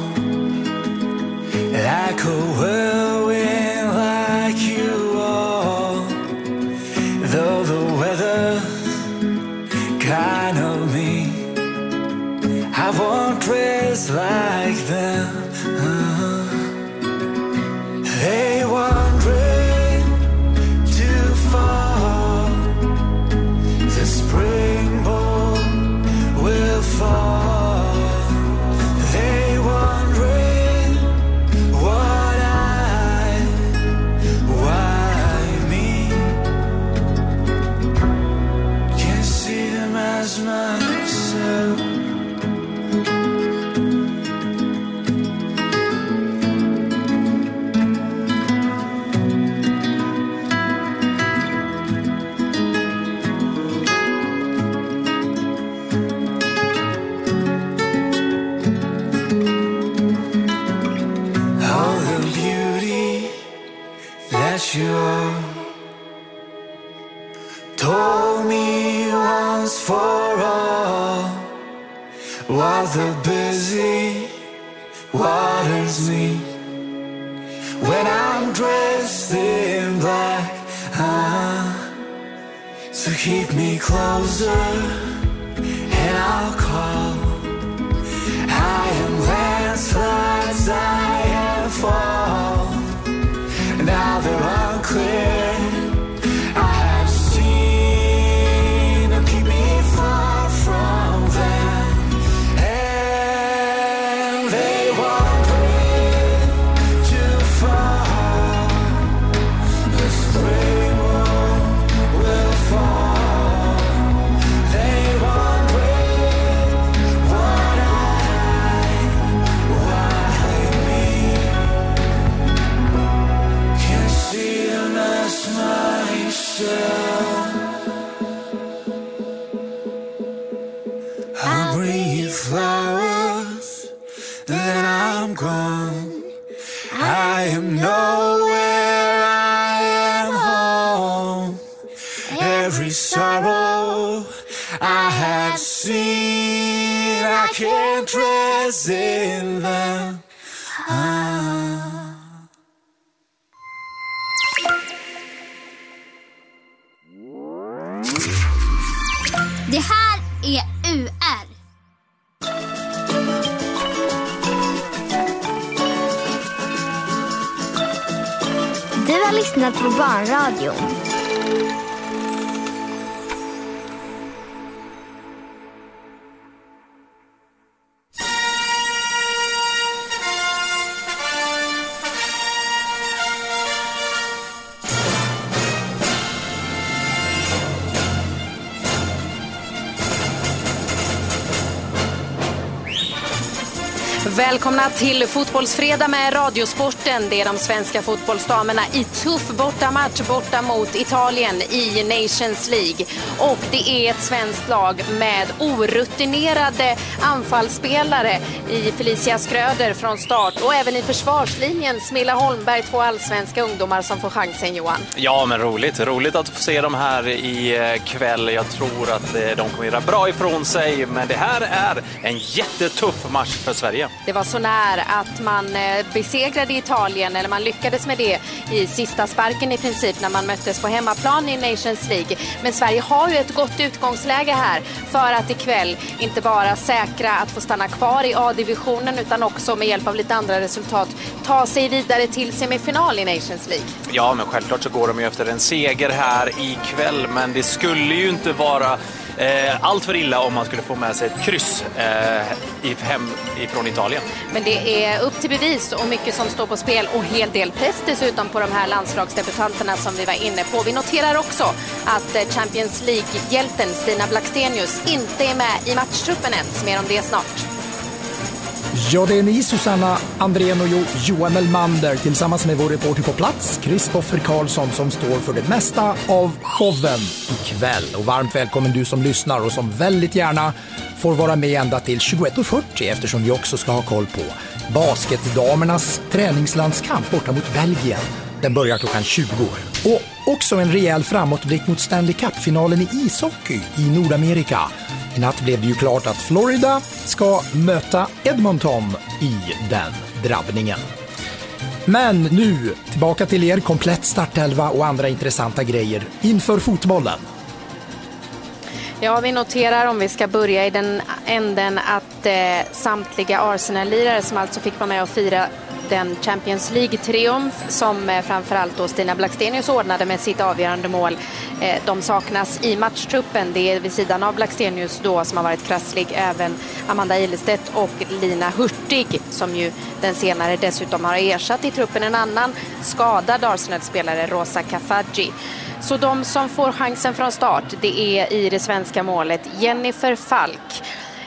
like a whirlwind, like you. Though the weather kind of me, I won't dress like them. uh, They wandering too far, the springboard will fall. They wondering what I, why me? Can't see them as myself. All the beauty that you are told me once for all, while the busy waters me when I'm dressed in black. uh, So keep me closer and I'll call. I am landslides, I am fall. Now they're unclear, I have seen them keep me far from them. And they wander too far, the spring will fall. They wonder what I, why me? Can't see them as myself. I'll bring you flowers, then I'm gone. I am nowhere, I am home. Every sorrow I have seen, I can't dress in them. ah. Det här är U R. Du har lyssnat på Barnradion. Välkomna till Fotbollsfredag med Radiosporten. Det är de svenska fotbollsdamerna i tuff bortamatch borta mot Italien i Nations League. Och det är ett svenskt lag med orutinerade anfallsspelare i Felicia Skröder från start. Och även i försvarslinjen Smilla Holmberg, två allsvenska ungdomar som får chansen, Johan. Ja, men roligt. Roligt att få se dem här i kväll. Jag tror att de kommer göra bra ifrån sig. Men det här är en jättetuff match för Sverige. Det var så nära att man besegrade Italien, eller man lyckades med det i sista sparken i princip när man möttes på hemmaplan i Nations League. Men Sverige har ju ett gott utgångsläge här för att ikväll inte bara säkra att få stanna kvar i A-divisionen utan också med hjälp av lite andra resultat ta sig vidare till semifinal i Nations League. Ja, men självklart så går de ju efter en seger här ikväll, men det skulle ju inte vara Eh, allt för illa om man skulle få med sig ett kryss eh, i, hem ifrån Italien. Men det är upp till bevis och mycket som står på spel och hel del press dessutom på de här landslagsdebutanterna som vi var inne på. Vi noterar också att Champions League-hjälten Stina Blackstenius inte är med i matchtruppen ens. Mer om det snart. Ja, det är ni, Susanna Andrén och jo, Johan Melmander tillsammans med vår reporter på plats, Kristoffer Karlsson, som står för det mesta av showen ikväll. Och varmt välkommen du som lyssnar och som väldigt gärna får vara med ända till tjugoett och fyrtio eftersom vi också ska ha koll på basketdamernas träningslandskamp borta mot Belgien. Den börjar klockan tjugo. Och också en rejäl framåtblick mot Stanley Cup-finalen i ishockey i Nordamerika. I natt blev det ju klart att Florida ska möta Edmonton i den drabbningen. Men nu tillbaka till er komplett startelva och andra intressanta grejer inför fotbollen. Ja, vi noterar om vi ska börja i den änden att eh, samtliga Arsenal-lirare som alltså fick vara med och fira den Champions League-triumf som eh, framförallt då Stina Blackstenius ordnade med sitt avgörande mål. Eh, de saknas i matchtruppen. Det är vid sidan av Blackstenius då som har varit krasslig även Amanda Ilestedt och Lina Hurtig som ju den senare dessutom har ersatt i truppen en annan skadad Arsenal-spelare, Rosa Kafaji. Så de som får chansen från start, det är i det svenska målet Jennifer Falk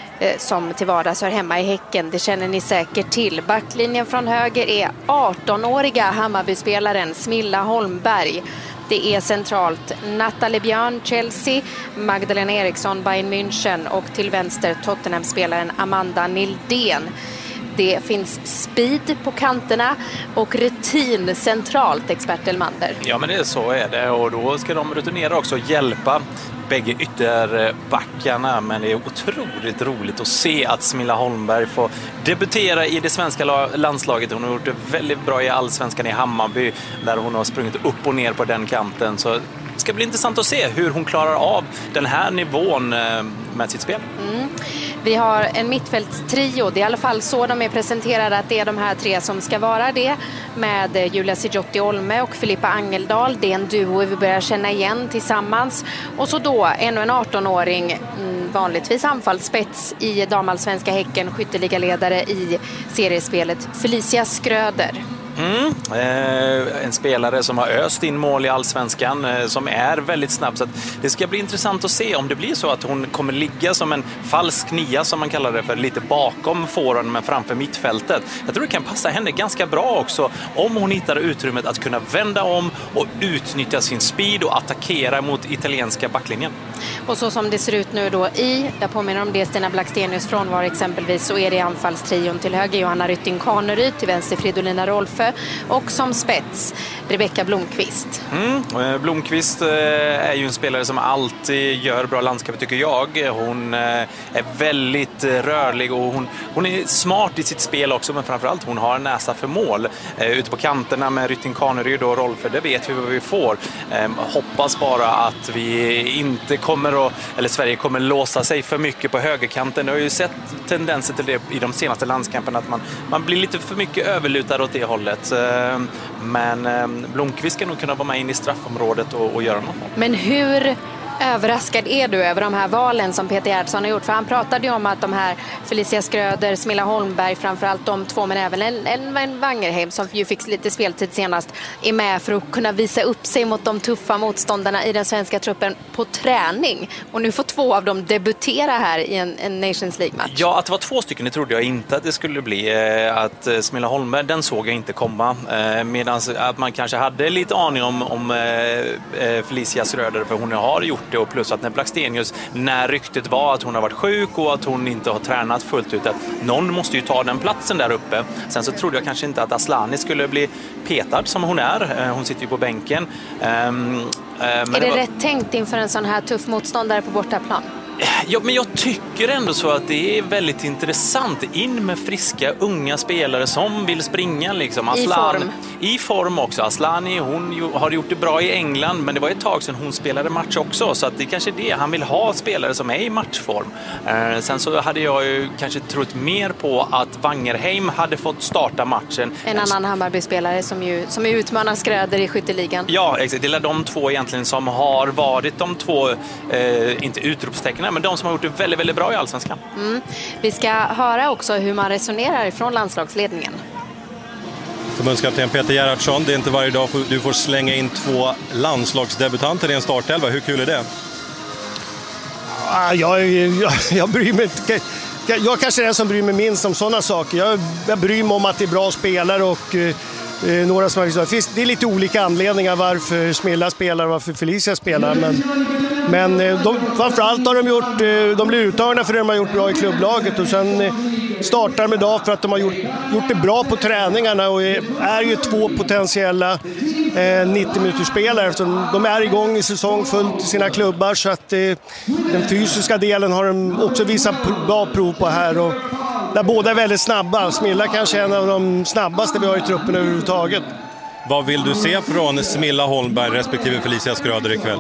som till vardags hör hemma i Häcken. Det känner ni säkert till. Backlinjen från höger är arton-åriga Hammarby-spelaren Smilla Holmberg. Det är centralt Natalie Björn, Chelsea, Magdalena Eriksson, Bayern München och till vänster Tottenham-spelaren Amanda Nildén. Det finns speed på kanterna och rutin centralt, expert Elmander. Ja, men det är så är det, och då ska de rutinera också hjälpa bägge ytterbackarna, men det är otroligt roligt att se att Smilla Holmberg får debutera i det svenska landslaget. Hon har gjort det väldigt bra i Allsvenskan i Hammarby där hon har sprungit upp och ner på den kanten, så det ska bli intressant att se hur hon klarar av den här nivån med sitt spel. Mm. Vi har en mittfältstrio, det är i alla fall så de är presenterade att det är de här tre som ska vara det, med Julia Sijotti Olme och Filippa Angeldal. Det är en duo vi börjar känna igen tillsammans. Och så då ännu en arton-åring, vanligtvis anfallsspets i damallsvenska Häcken, skytteligaledare i seriespelet Felicia Skröder. Mm. Eh, en spelare som har öst in mål i Allsvenskan, eh, som är väldigt snabb, så att det ska bli intressant att se om det blir så att hon kommer ligga som en falsk nia som man kallar det för, lite bakom forwarden men framför mittfältet. Jag tror det kan passa henne ganska bra också om hon hittar utrymmet att kunna vända om och utnyttja sin speed och attackera mot italienska backlinjen. Och så som det ser ut nu då i, jag påminner om det, Stina Blackstenius frånvar exempelvis, så är det anfallstrion till höger Johanna Rytting Kaneryd, till vänster Fridolina Rolfö och som spets Rebecka Blomqvist. Mm. Blomqvist är ju en spelare som alltid gör bra landskap, tycker jag. Hon är väldigt rörlig och hon, hon är smart i sitt spel också, men framförallt hon har en näsa för mål. Ute på kanterna med Rytting Kaneryd och Rolfö, det vet vi vad vi får. Hoppas bara att vi inte kommer att, eller Sverige kommer låsa sig för mycket på högerkanten. Jag har ju sett tendenser till det i de senaste landskamperna, att man, man blir lite för mycket överlutad åt det hållet. Men Blomqvist ska nog kunna vara med in i straffområdet och, och göra något. Men hur överraskad är du över de här valen som Peter Gerhardsson har gjort? För han pratade ju om att de här Felicia Skröder, Smilla Holmberg, framförallt de två, men även en, en, en Wangerheim som ju fick lite speltid senast, är med för att kunna visa upp sig mot de tuffa motståndarna i den svenska truppen på träning. Och nu får två av dem debutera här i en, en Nations League-match. Ja, att det var två stycken, det trodde jag inte att det skulle bli. Att Smilla Holmberg, den såg jag inte komma. Medan att man kanske hade lite aning om, om Felicia Skröder, för hon har gjort det, och plus att när Blackstenius, när ryktet var att hon har varit sjuk och att hon inte har tränat fullt ut, att någon måste ju ta den platsen där uppe. Sen så trodde jag kanske inte att Aslani skulle bli petad som hon är. Hon sitter ju på bänken. Um, är det, det var... rätt tänkt inför en sån här tuff motståndare på bortaplan? Ja, men jag tycker ändå så att det är väldigt intressant. In med friska, unga spelare som vill springa. Liksom. Aslan, I form. I form också. Aslani, hon har gjort det bra i England, men det var ett tag sedan hon spelade match också. Så att det kanske är det. Han vill ha spelare som är i matchform. Eh, sen så hade jag ju kanske trott mer på att Wangerheim hade fått starta matchen. En annan Hammarby-spelare som ju som är utmanar Skröder i skytteligan. Ja, exakt. Det är de två egentligen som har varit de två, eh, inte utropstecken, men de som har gjort det väldigt, väldigt bra i Allsvenskan. Mm. Vi ska höra också hur man resonerar från landslagsledningen. Förbundskapten Peter Gerhardsson, det är inte varje dag du får slänga in två landslagsdebutanter i en startelva. Hur kul är det? Jag, jag, jag bryr mig inte. Jag kanske är den som bryr mig minst om sådana saker. Jag, jag bryr mig om att det är bra spelare och eh, några som har, det är lite olika anledningar varför Smilla spelar och varför Felicia spelar. Men, men de, framförallt har de gjort, de blir uttagna för det de har gjort bra i klubblaget och sen startar de idag för att de har gjort, gjort det bra på träningarna och är, är ju två potentiella eh, nittio minuters spelare eftersom de är igång i säsong fullt i sina klubbar så att eh, den fysiska delen har de också visat bra prov på här och där båda är väldigt snabba. Smilla kanske är en av de snabbaste vi har i truppen överhuvudtaget. Vad vill du se från Smilla Holmberg respektive Felicia Skröder ikväll?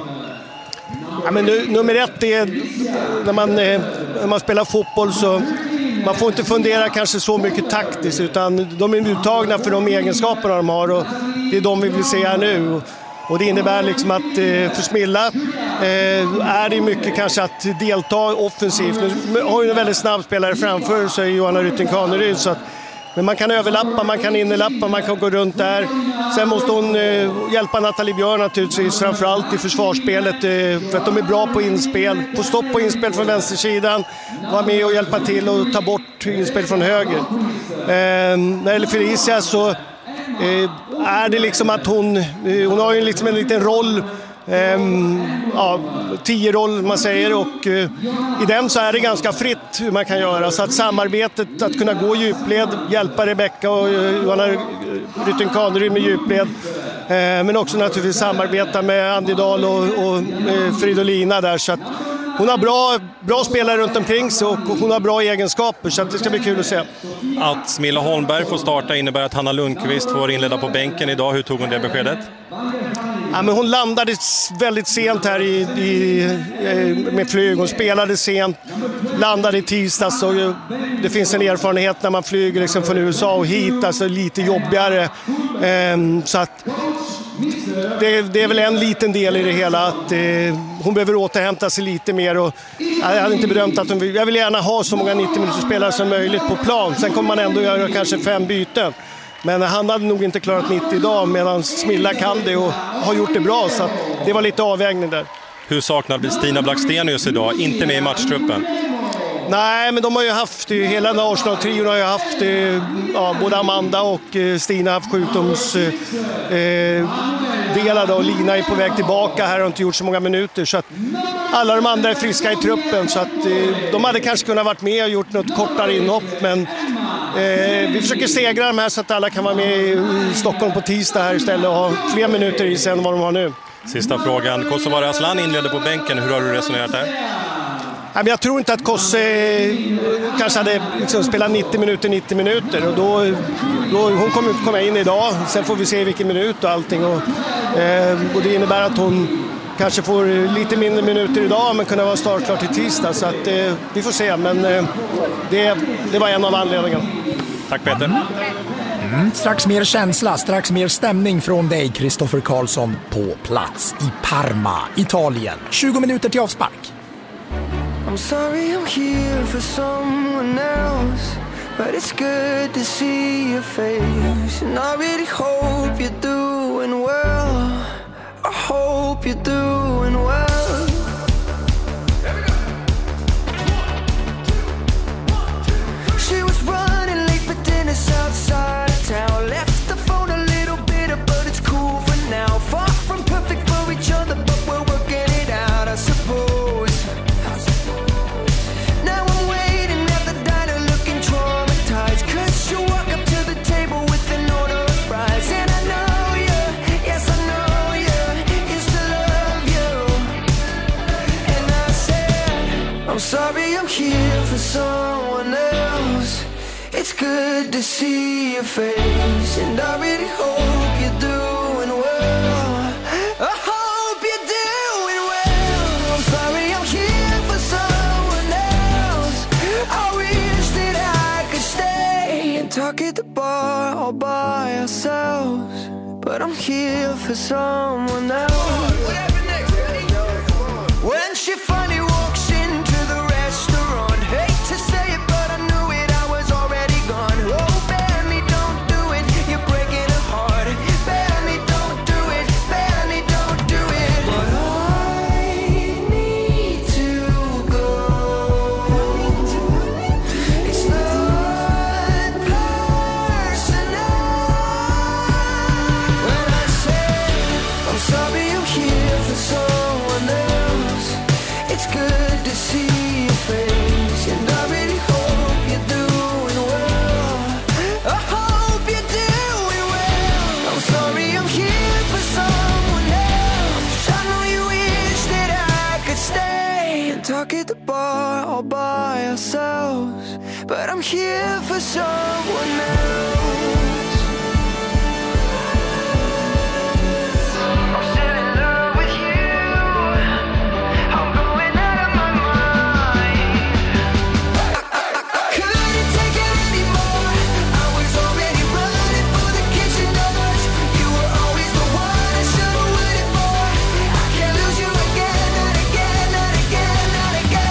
Ja, men nu, nummer ett är när man, eh, när man spelar fotboll så man får inte fundera kanske så mycket taktiskt utan de är uttagna för de egenskaperna de har och det är de vi vill se här nu. Och det innebär liksom att eh, för Smilla eh, är det mycket kanske att delta offensivt. Nu har ju en väldigt snabb spelare framför sig, Johanna Rytting-Kaneryd, så att men man kan överlappa, man kan innerlappa, man kan gå runt där. Sen måste hon eh, hjälpa Nathalie Björn naturligtvis, framförallt i försvarsspelet. Eh, för att de är bra på inspel. Få stopp på inspel från vänstersidan. Vara med och hjälpa till och ta bort inspel från höger. Eh, när det gäller Felicia så eh, är det liksom att hon, eh, hon har ju liksom en liten roll. Um, ja, tio roll man säger och uh, i den så är det ganska fritt hur man kan göra så att samarbetet, att kunna gå djupled, hjälpa Rebecka och uh, Johanna Rytting-Kaneryd med djupled uh, men också naturligtvis samarbeta med Andi Dahl och, och uh, Fridolina där så att hon har bra, bra spelare runt omkring sig och hon har bra egenskaper så att det ska bli kul att se. Att Smilla Holmberg får starta innebär att Hanna Lundqvist får inleda på bänken idag. Hur tog hon det beskedet? Ja, men hon landade väldigt sent här i, i, med flyg. Hon spelade sent, landade i tisdags och det finns en erfarenhet när man flyger liksom från U S A och hit, alltså lite jobbigare. Ehm, så att det, det är väl en liten del i det hela att eh, hon behöver återhämta sig lite mer och jag hade inte bedömt att hon vill, jag vill gärna ha så många nittio minuters spelare som möjligt på plan. Sen kommer man ändå göra kanske fem byten. Men han hade nog inte klarat nittio idag medan Smilla kan det och har gjort det bra så att det var lite avvägning där. Hur saknar Stina Blackstenius idag? Inte med i matchtruppen. Nej, men de har ju haft, hela den Arsenal-trion har ju haft, ja, både Amanda och Stina har haft sjukdomsdelar och Lina är på väg tillbaka här och har inte gjort så många minuter så att alla de andra är friska i truppen så att de hade kanske kunnat varit med och gjort något kortare inhopp men eh, vi försöker segra de här så att alla kan vara med i Stockholm på tisdag här istället och ha fler minuter i sig än vad de har nu. Sista frågan, Kosovare Aslan inledde på bänken, hur har du resonerat här? Jag tror inte att Kosse kanske hade liksom spelat nittio minuter, nittio minuter och då, då hon kommer inte komma in idag. Sen får vi se vilken minut och allting och, eh, och det innebär att hon kanske får lite mindre minuter idag men kunna vara startklar till tisdag så att eh, vi får se men eh, det, det var en av anledningarna. Tack Peter. Mm, strax mer känsla, strax mer stämning från dig Kristoffer Karlsson på plats i Parma, Italien. tjugo minuter till avspark. I'm sorry I'm here for someone else, but it's good to see your face. And I really hope you're doing well. I hope you're doing well. She was running late for dinner outside of town. Left the phone a little bitter, but it's cool for now. Far from perfect for each other, but we're working it out, I suppose. it's good to see your face, and I really hope you're doing well. I hope you're doing well. I'm sorry I'm here for someone else. I wish that I could stay and talk at the bar all by ourselves, but I'm here for someone else. When she finally walks into the restaurant, hate to say it, but I knew it, I was already gone. Oh, Benny, don't do it, you're breaking her heart. Benny, don't do it, Benny, don't do it. But I need to go. It's not personal. When I say I'm sorry I'm here for someone else, it's good to see your face, and I really hope you're doing well. I hope you're doing well. I'm sorry I'm here for someone else. I know you wish that I could stay and talk at the bar all by ourselves, but I'm here for someone else. I'm still in love with you. I'm going out of my mind. Couldn't take it anymore. I was already running for the kitchen doors. You were always the one I should have waited for. I can't lose you again, not again, not again, not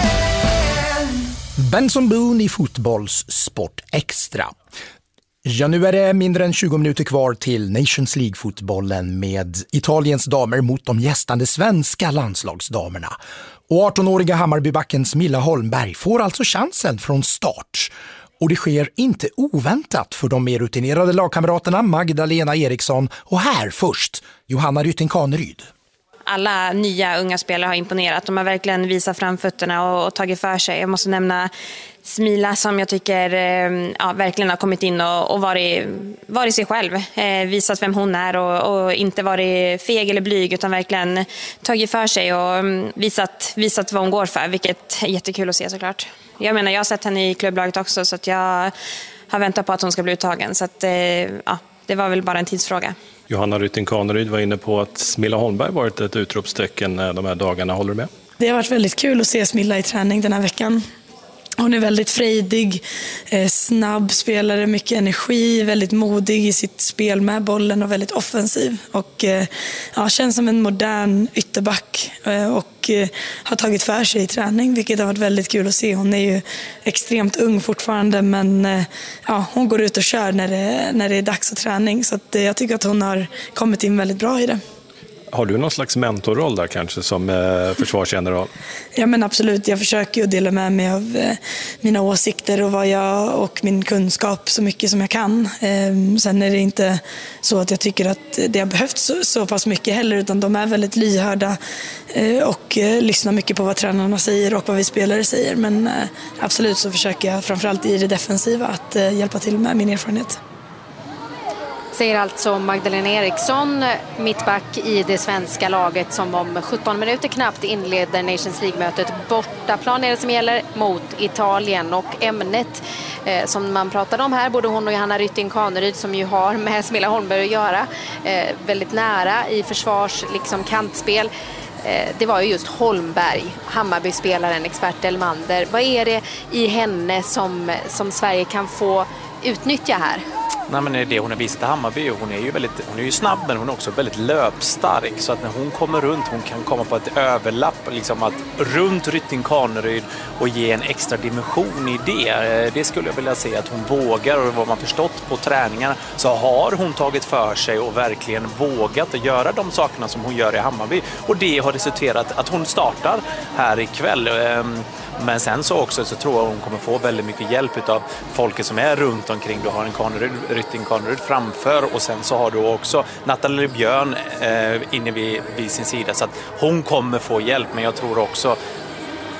again. Benson Boone i Fotbollssport Extra. Ja, nu är det mindre än tjugo minuter kvar till Nations League-fotbollen med Italiens damer mot de gästande svenska landslagsdamerna. Och arton-åriga Hammarbybackens Milla Holmberg får alltså chansen från start. Och det sker inte oväntat för de mer rutinerade lagkamraterna Magdalena Eriksson och här först Johanna Rytting-Kaneryd. Alla nya unga spelare har imponerat. De har verkligen visat framfötterna och, och tagit för sig. Jag måste nämna Smila som jag tycker ja, verkligen har kommit in och, och varit, varit sig själv. Eh, visat vem hon är och, och inte varit feg eller blyg utan verkligen tagit för sig och visat, visat vad hon går för. Vilket är jättekul att se såklart. Jag menar, jag har sett henne i klubblaget också så att jag har väntat på att hon ska bli uttagen. Så att, eh, ja, det var väl bara en tidsfråga. Johanna Rytting-Kaneryd var inne på att Smilla Holmberg varit ett utropstecken de här dagarna. Håller du med? Det har varit väldigt kul att se Smilla i träning den här veckan. Hon är väldigt frejdig, snabb spelare, mycket energi, väldigt modig i sitt spel med bollen och väldigt offensiv. Och ja, känns som en modern ytterback och har tagit för sig i träning, vilket har varit väldigt kul att se. Hon är ju extremt ung fortfarande, men ja, hon går ut och kör när det, när det är dags för träning. Så att jag tycker att hon har kommit in väldigt bra i det. Har du någon slags mentorroll där kanske som eh, försvarsgeneral? Ja men absolut, jag försöker ju dela med mig av eh, mina åsikter och vad jag och min kunskap så mycket som jag kan. Eh, sen är det inte så att jag tycker att det har behövt så, så pass mycket heller, utan de är väldigt lyhörda eh, och eh, lyssnar mycket på vad tränarna säger och vad vi spelare säger. Men eh, absolut så försöker jag framförallt i det defensiva att eh, hjälpa till med min erfarenhet. Säger alltså Magdalena Eriksson, mittback i det svenska laget som om sjutton minuter knappt inleder Nations League-mötet. Bortaplan är det som gäller mot Italien, och ämnet eh, som man pratade om här, både hon och Johanna Rytting-Kaneryd som ju har med Smilla Holmberg att göra, eh, väldigt nära i försvars, liksom kantspel. Eh, det var ju just Holmberg, Hammarby-spelaren, expert Elmander. Vad är det i henne som, som Sverige kan få utnyttja här? Nej, men det hon har visat i Hammarby, hon är ju väldigt, hon är ju snabb, men hon är också väldigt löpstark, så att när hon kommer runt, hon kan komma på ett överlapp liksom att runt Rytting-Kaneryd och ge en extra dimension i det. Det skulle jag vilja se att hon vågar, och vad man förstått på träningarna så har hon tagit för sig och verkligen vågat att göra de sakerna som hon gör i Hammarby, och det har resulterat att hon startar här ikväll. Men sen så också så tror jag hon kommer få väldigt mycket hjälp av folket som är runt omkring. Du har en Kaneryd, Rytting-Kaneryd framför, och sen så har du också Nathalie Björn eh, inne vid, vid sin sida, så att hon kommer få hjälp. Men jag tror också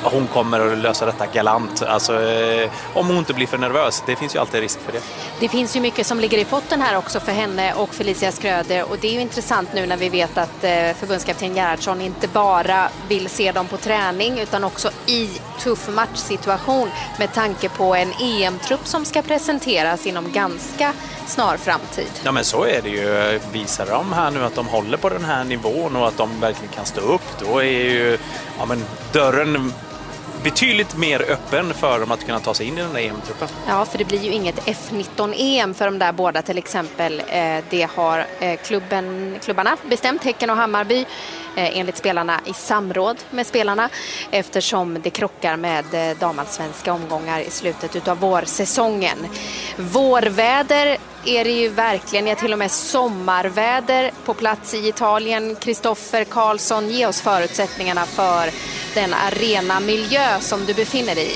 hon kommer att lösa detta galant. Alltså, eh, om hon inte blir för nervös, det finns ju alltid risk för det. Det finns ju mycket som ligger i potten här också för henne och Felicia Skröder, och det är ju intressant nu när vi vet att eh, förbundskapten Gerhardsson inte bara vill se dem på träning utan också i tuff matchsituation med tanke på en E M-trupp som ska presenteras inom ganska snar framtid. Ja, men så är det ju. Visar de här nu att de håller på den här nivån och att de verkligen kan stå upp, då är ju ja, men dörren betydligt mer öppen för dem att kunna ta sig in i den där E M-truppen. Ja, för det blir ju inget F nitton E M för de där båda till exempel. Det har klubben, klubbarna bestämt, Häcken och Hammarby, enligt spelarna i samråd med spelarna, eftersom det krockar med damallsvenska omgångar i slutet av vårsäsongen. Vårväder är det ju verkligen, ja, till och med sommarväder på plats i Italien. Kristoffer Karlsson, ge oss förutsättningarna för den arenamiljö som du befinner dig i.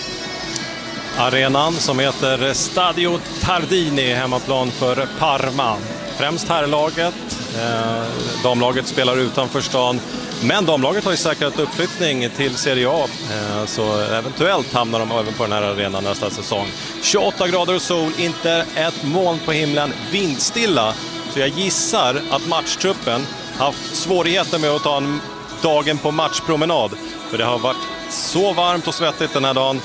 Arenan som heter Stadio Tardini, hemmaplan för Parma. Främst herrlaget, eh, damlaget spelar utanför stan, men damlaget har ju säkrat uppflyttning till Serie A, eh, så eventuellt hamnar de även på den här arenan nästa säsong. tjugoåtta grader och sol, inte ett moln på himlen, vindstilla, så jag gissar att matchtruppen haft svårigheter med att ta en dagen på matchpromenad, för det har varit så varmt och svettigt den här dagen.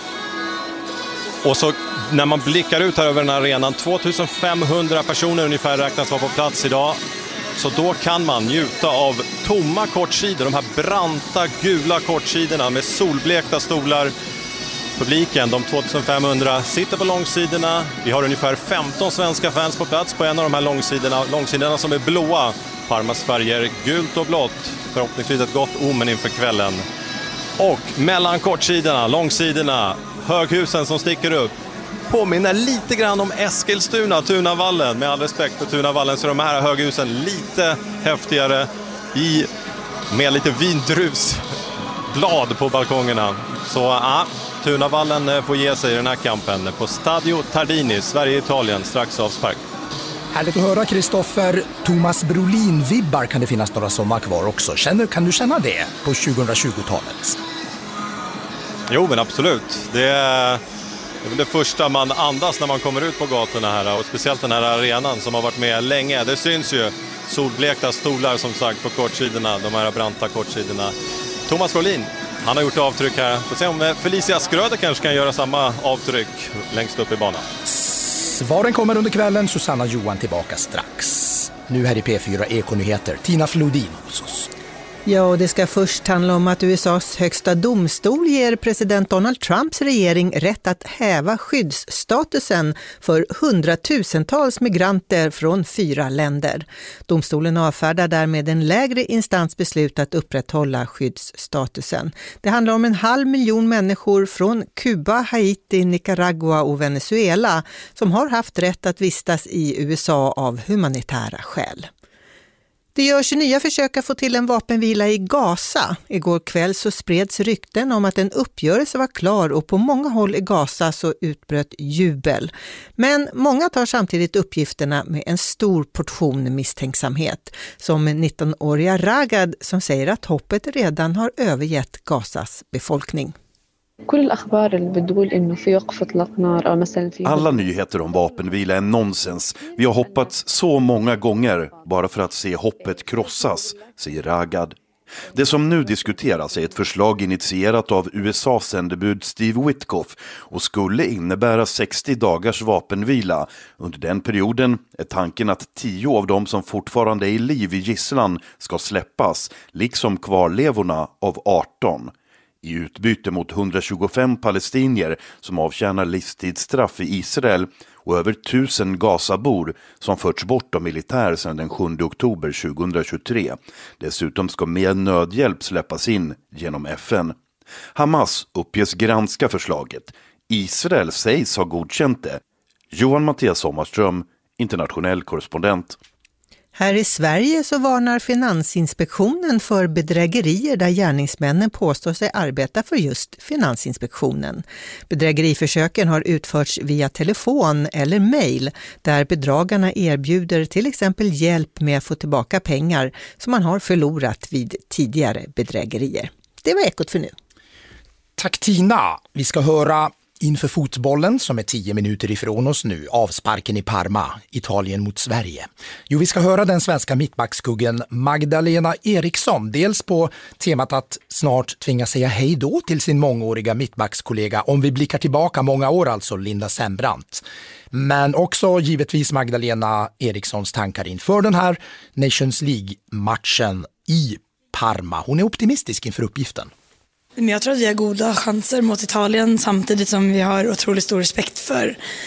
Och så när man blickar ut här över den här arenan, tvåtusenfemhundra personer ungefär räknas vara på plats idag. Så då kan man njuta av tomma kortsidor, de här branta gula kortsidorna med solblekta stolar. Publiken, de tvåtusenfemhundra, sitter på långsidorna. Vi har ungefär femton svenska fans på plats på en av de här långsidorna. Långsidorna som är blåa, Parmas färger gult och blått. Förhoppningsvis ett gott omen inför kvällen. Och mellan kortsidorna, långsidorna, höghusen som sticker upp, påminner lite grann om Eskilstuna, Tunavallen. Med all respekt för Tunavallen så är de här höghusen lite häftigare i, med lite vindruvsblad på balkongerna. Så ja, Tunavallen får ge sig i den här kampen på Stadio Tardini, Sverige-Italien, strax avspark. Härligt att höra, Kristoffer. Thomas Brolin-vibbar kan det finnas några sommar kvar också. Känner, kan du känna det på tjugohundratjugotalet? Jo, men absolut. Det är, det är det första man andas när man kommer ut på gatorna här. Och speciellt den här arenan som har varit med länge. Det syns ju solblekta stolar som sagt på kortsidorna. De här branta kortsidorna. Thomas Brolin, han har gjort avtryck här. Får se om Felicia Skröder kanske kan göra samma avtryck längst upp i banan. Svaren kommer under kvällen. Susanna Johan tillbaka strax. Nu här i P fyra Ekonyheter. Tina Flodin hos oss. Ja, och det ska först handla om att U S A:s högsta domstol ger president Donald Trumps regering rätt att häva skyddsstatusen för hundratusentals migranter från fyra länder. Domstolen avfärdar därmed en lägre instans beslut att upprätthålla skyddsstatusen. Det handlar om en halv miljon människor från Kuba, Haiti, Nicaragua och Venezuela som har haft rätt att vistas i U S A av humanitära skäl. Det görs nya försök att få till en vapenvila i Gaza. Igår kväll så spreds rykten om att en uppgörelse var klar och på många håll i Gaza så utbröt jubel. Men många tar samtidigt uppgifterna med en stor portion misstänksamhet. Som nittonåriga Ragad som säger att hoppet redan har övergett Gazas befolkning. Alla nyheter om vapenvila är nonsens. Vi har hoppats så många gånger bara för att se hoppet krossas, säger Ragad. Det som nu diskuteras är ett förslag initierat av U S A:s sändebud Steve Witkoff och skulle innebära sextio dagars vapenvila. Under den perioden är tanken att tio av dem som fortfarande är i liv i gisslan ska släppas, liksom kvarlevorna av arton. I utbyte mot hundratjugofem palestinier som avtjänar livstidsstraff i Israel och över tusen Gazabor som förts bort av militär sedan den sjunde oktober tjugohundratjugotre. Dessutom ska mer nödhjälp släppas in genom F N. Hamas uppges granska förslaget. Israel sägs ha godkänt det. Johan Mattias Sommarström, internationell korrespondent. Här i Sverige så varnar Finansinspektionen för bedrägerier där gärningsmännen påstår sig arbeta för just Finansinspektionen. Bedrägeriförsöken har utförts via telefon eller mejl där bedragarna erbjuder till exempel hjälp med att få tillbaka pengar som man har förlorat vid tidigare bedrägerier. Det var Ekot för nu. Tack Tina. Vi ska höra inför fotbollen som är tio minuter ifrån oss nu, avsparken i Parma, Italien mot Sverige. Jo, vi ska höra den svenska mittbackskuggen Magdalena Eriksson, dels på temat att snart tvinga säga hej då till sin mångåriga mittbackskollega, om vi blickar tillbaka många år alltså, Linda Sembrant. Men också givetvis Magdalena Erikssons tankar inför den här Nations League-matchen i Parma. Hon är optimistisk inför uppgiften. Men jag tror att vi har goda chanser mot Italien samtidigt som vi har otroligt stor respekt för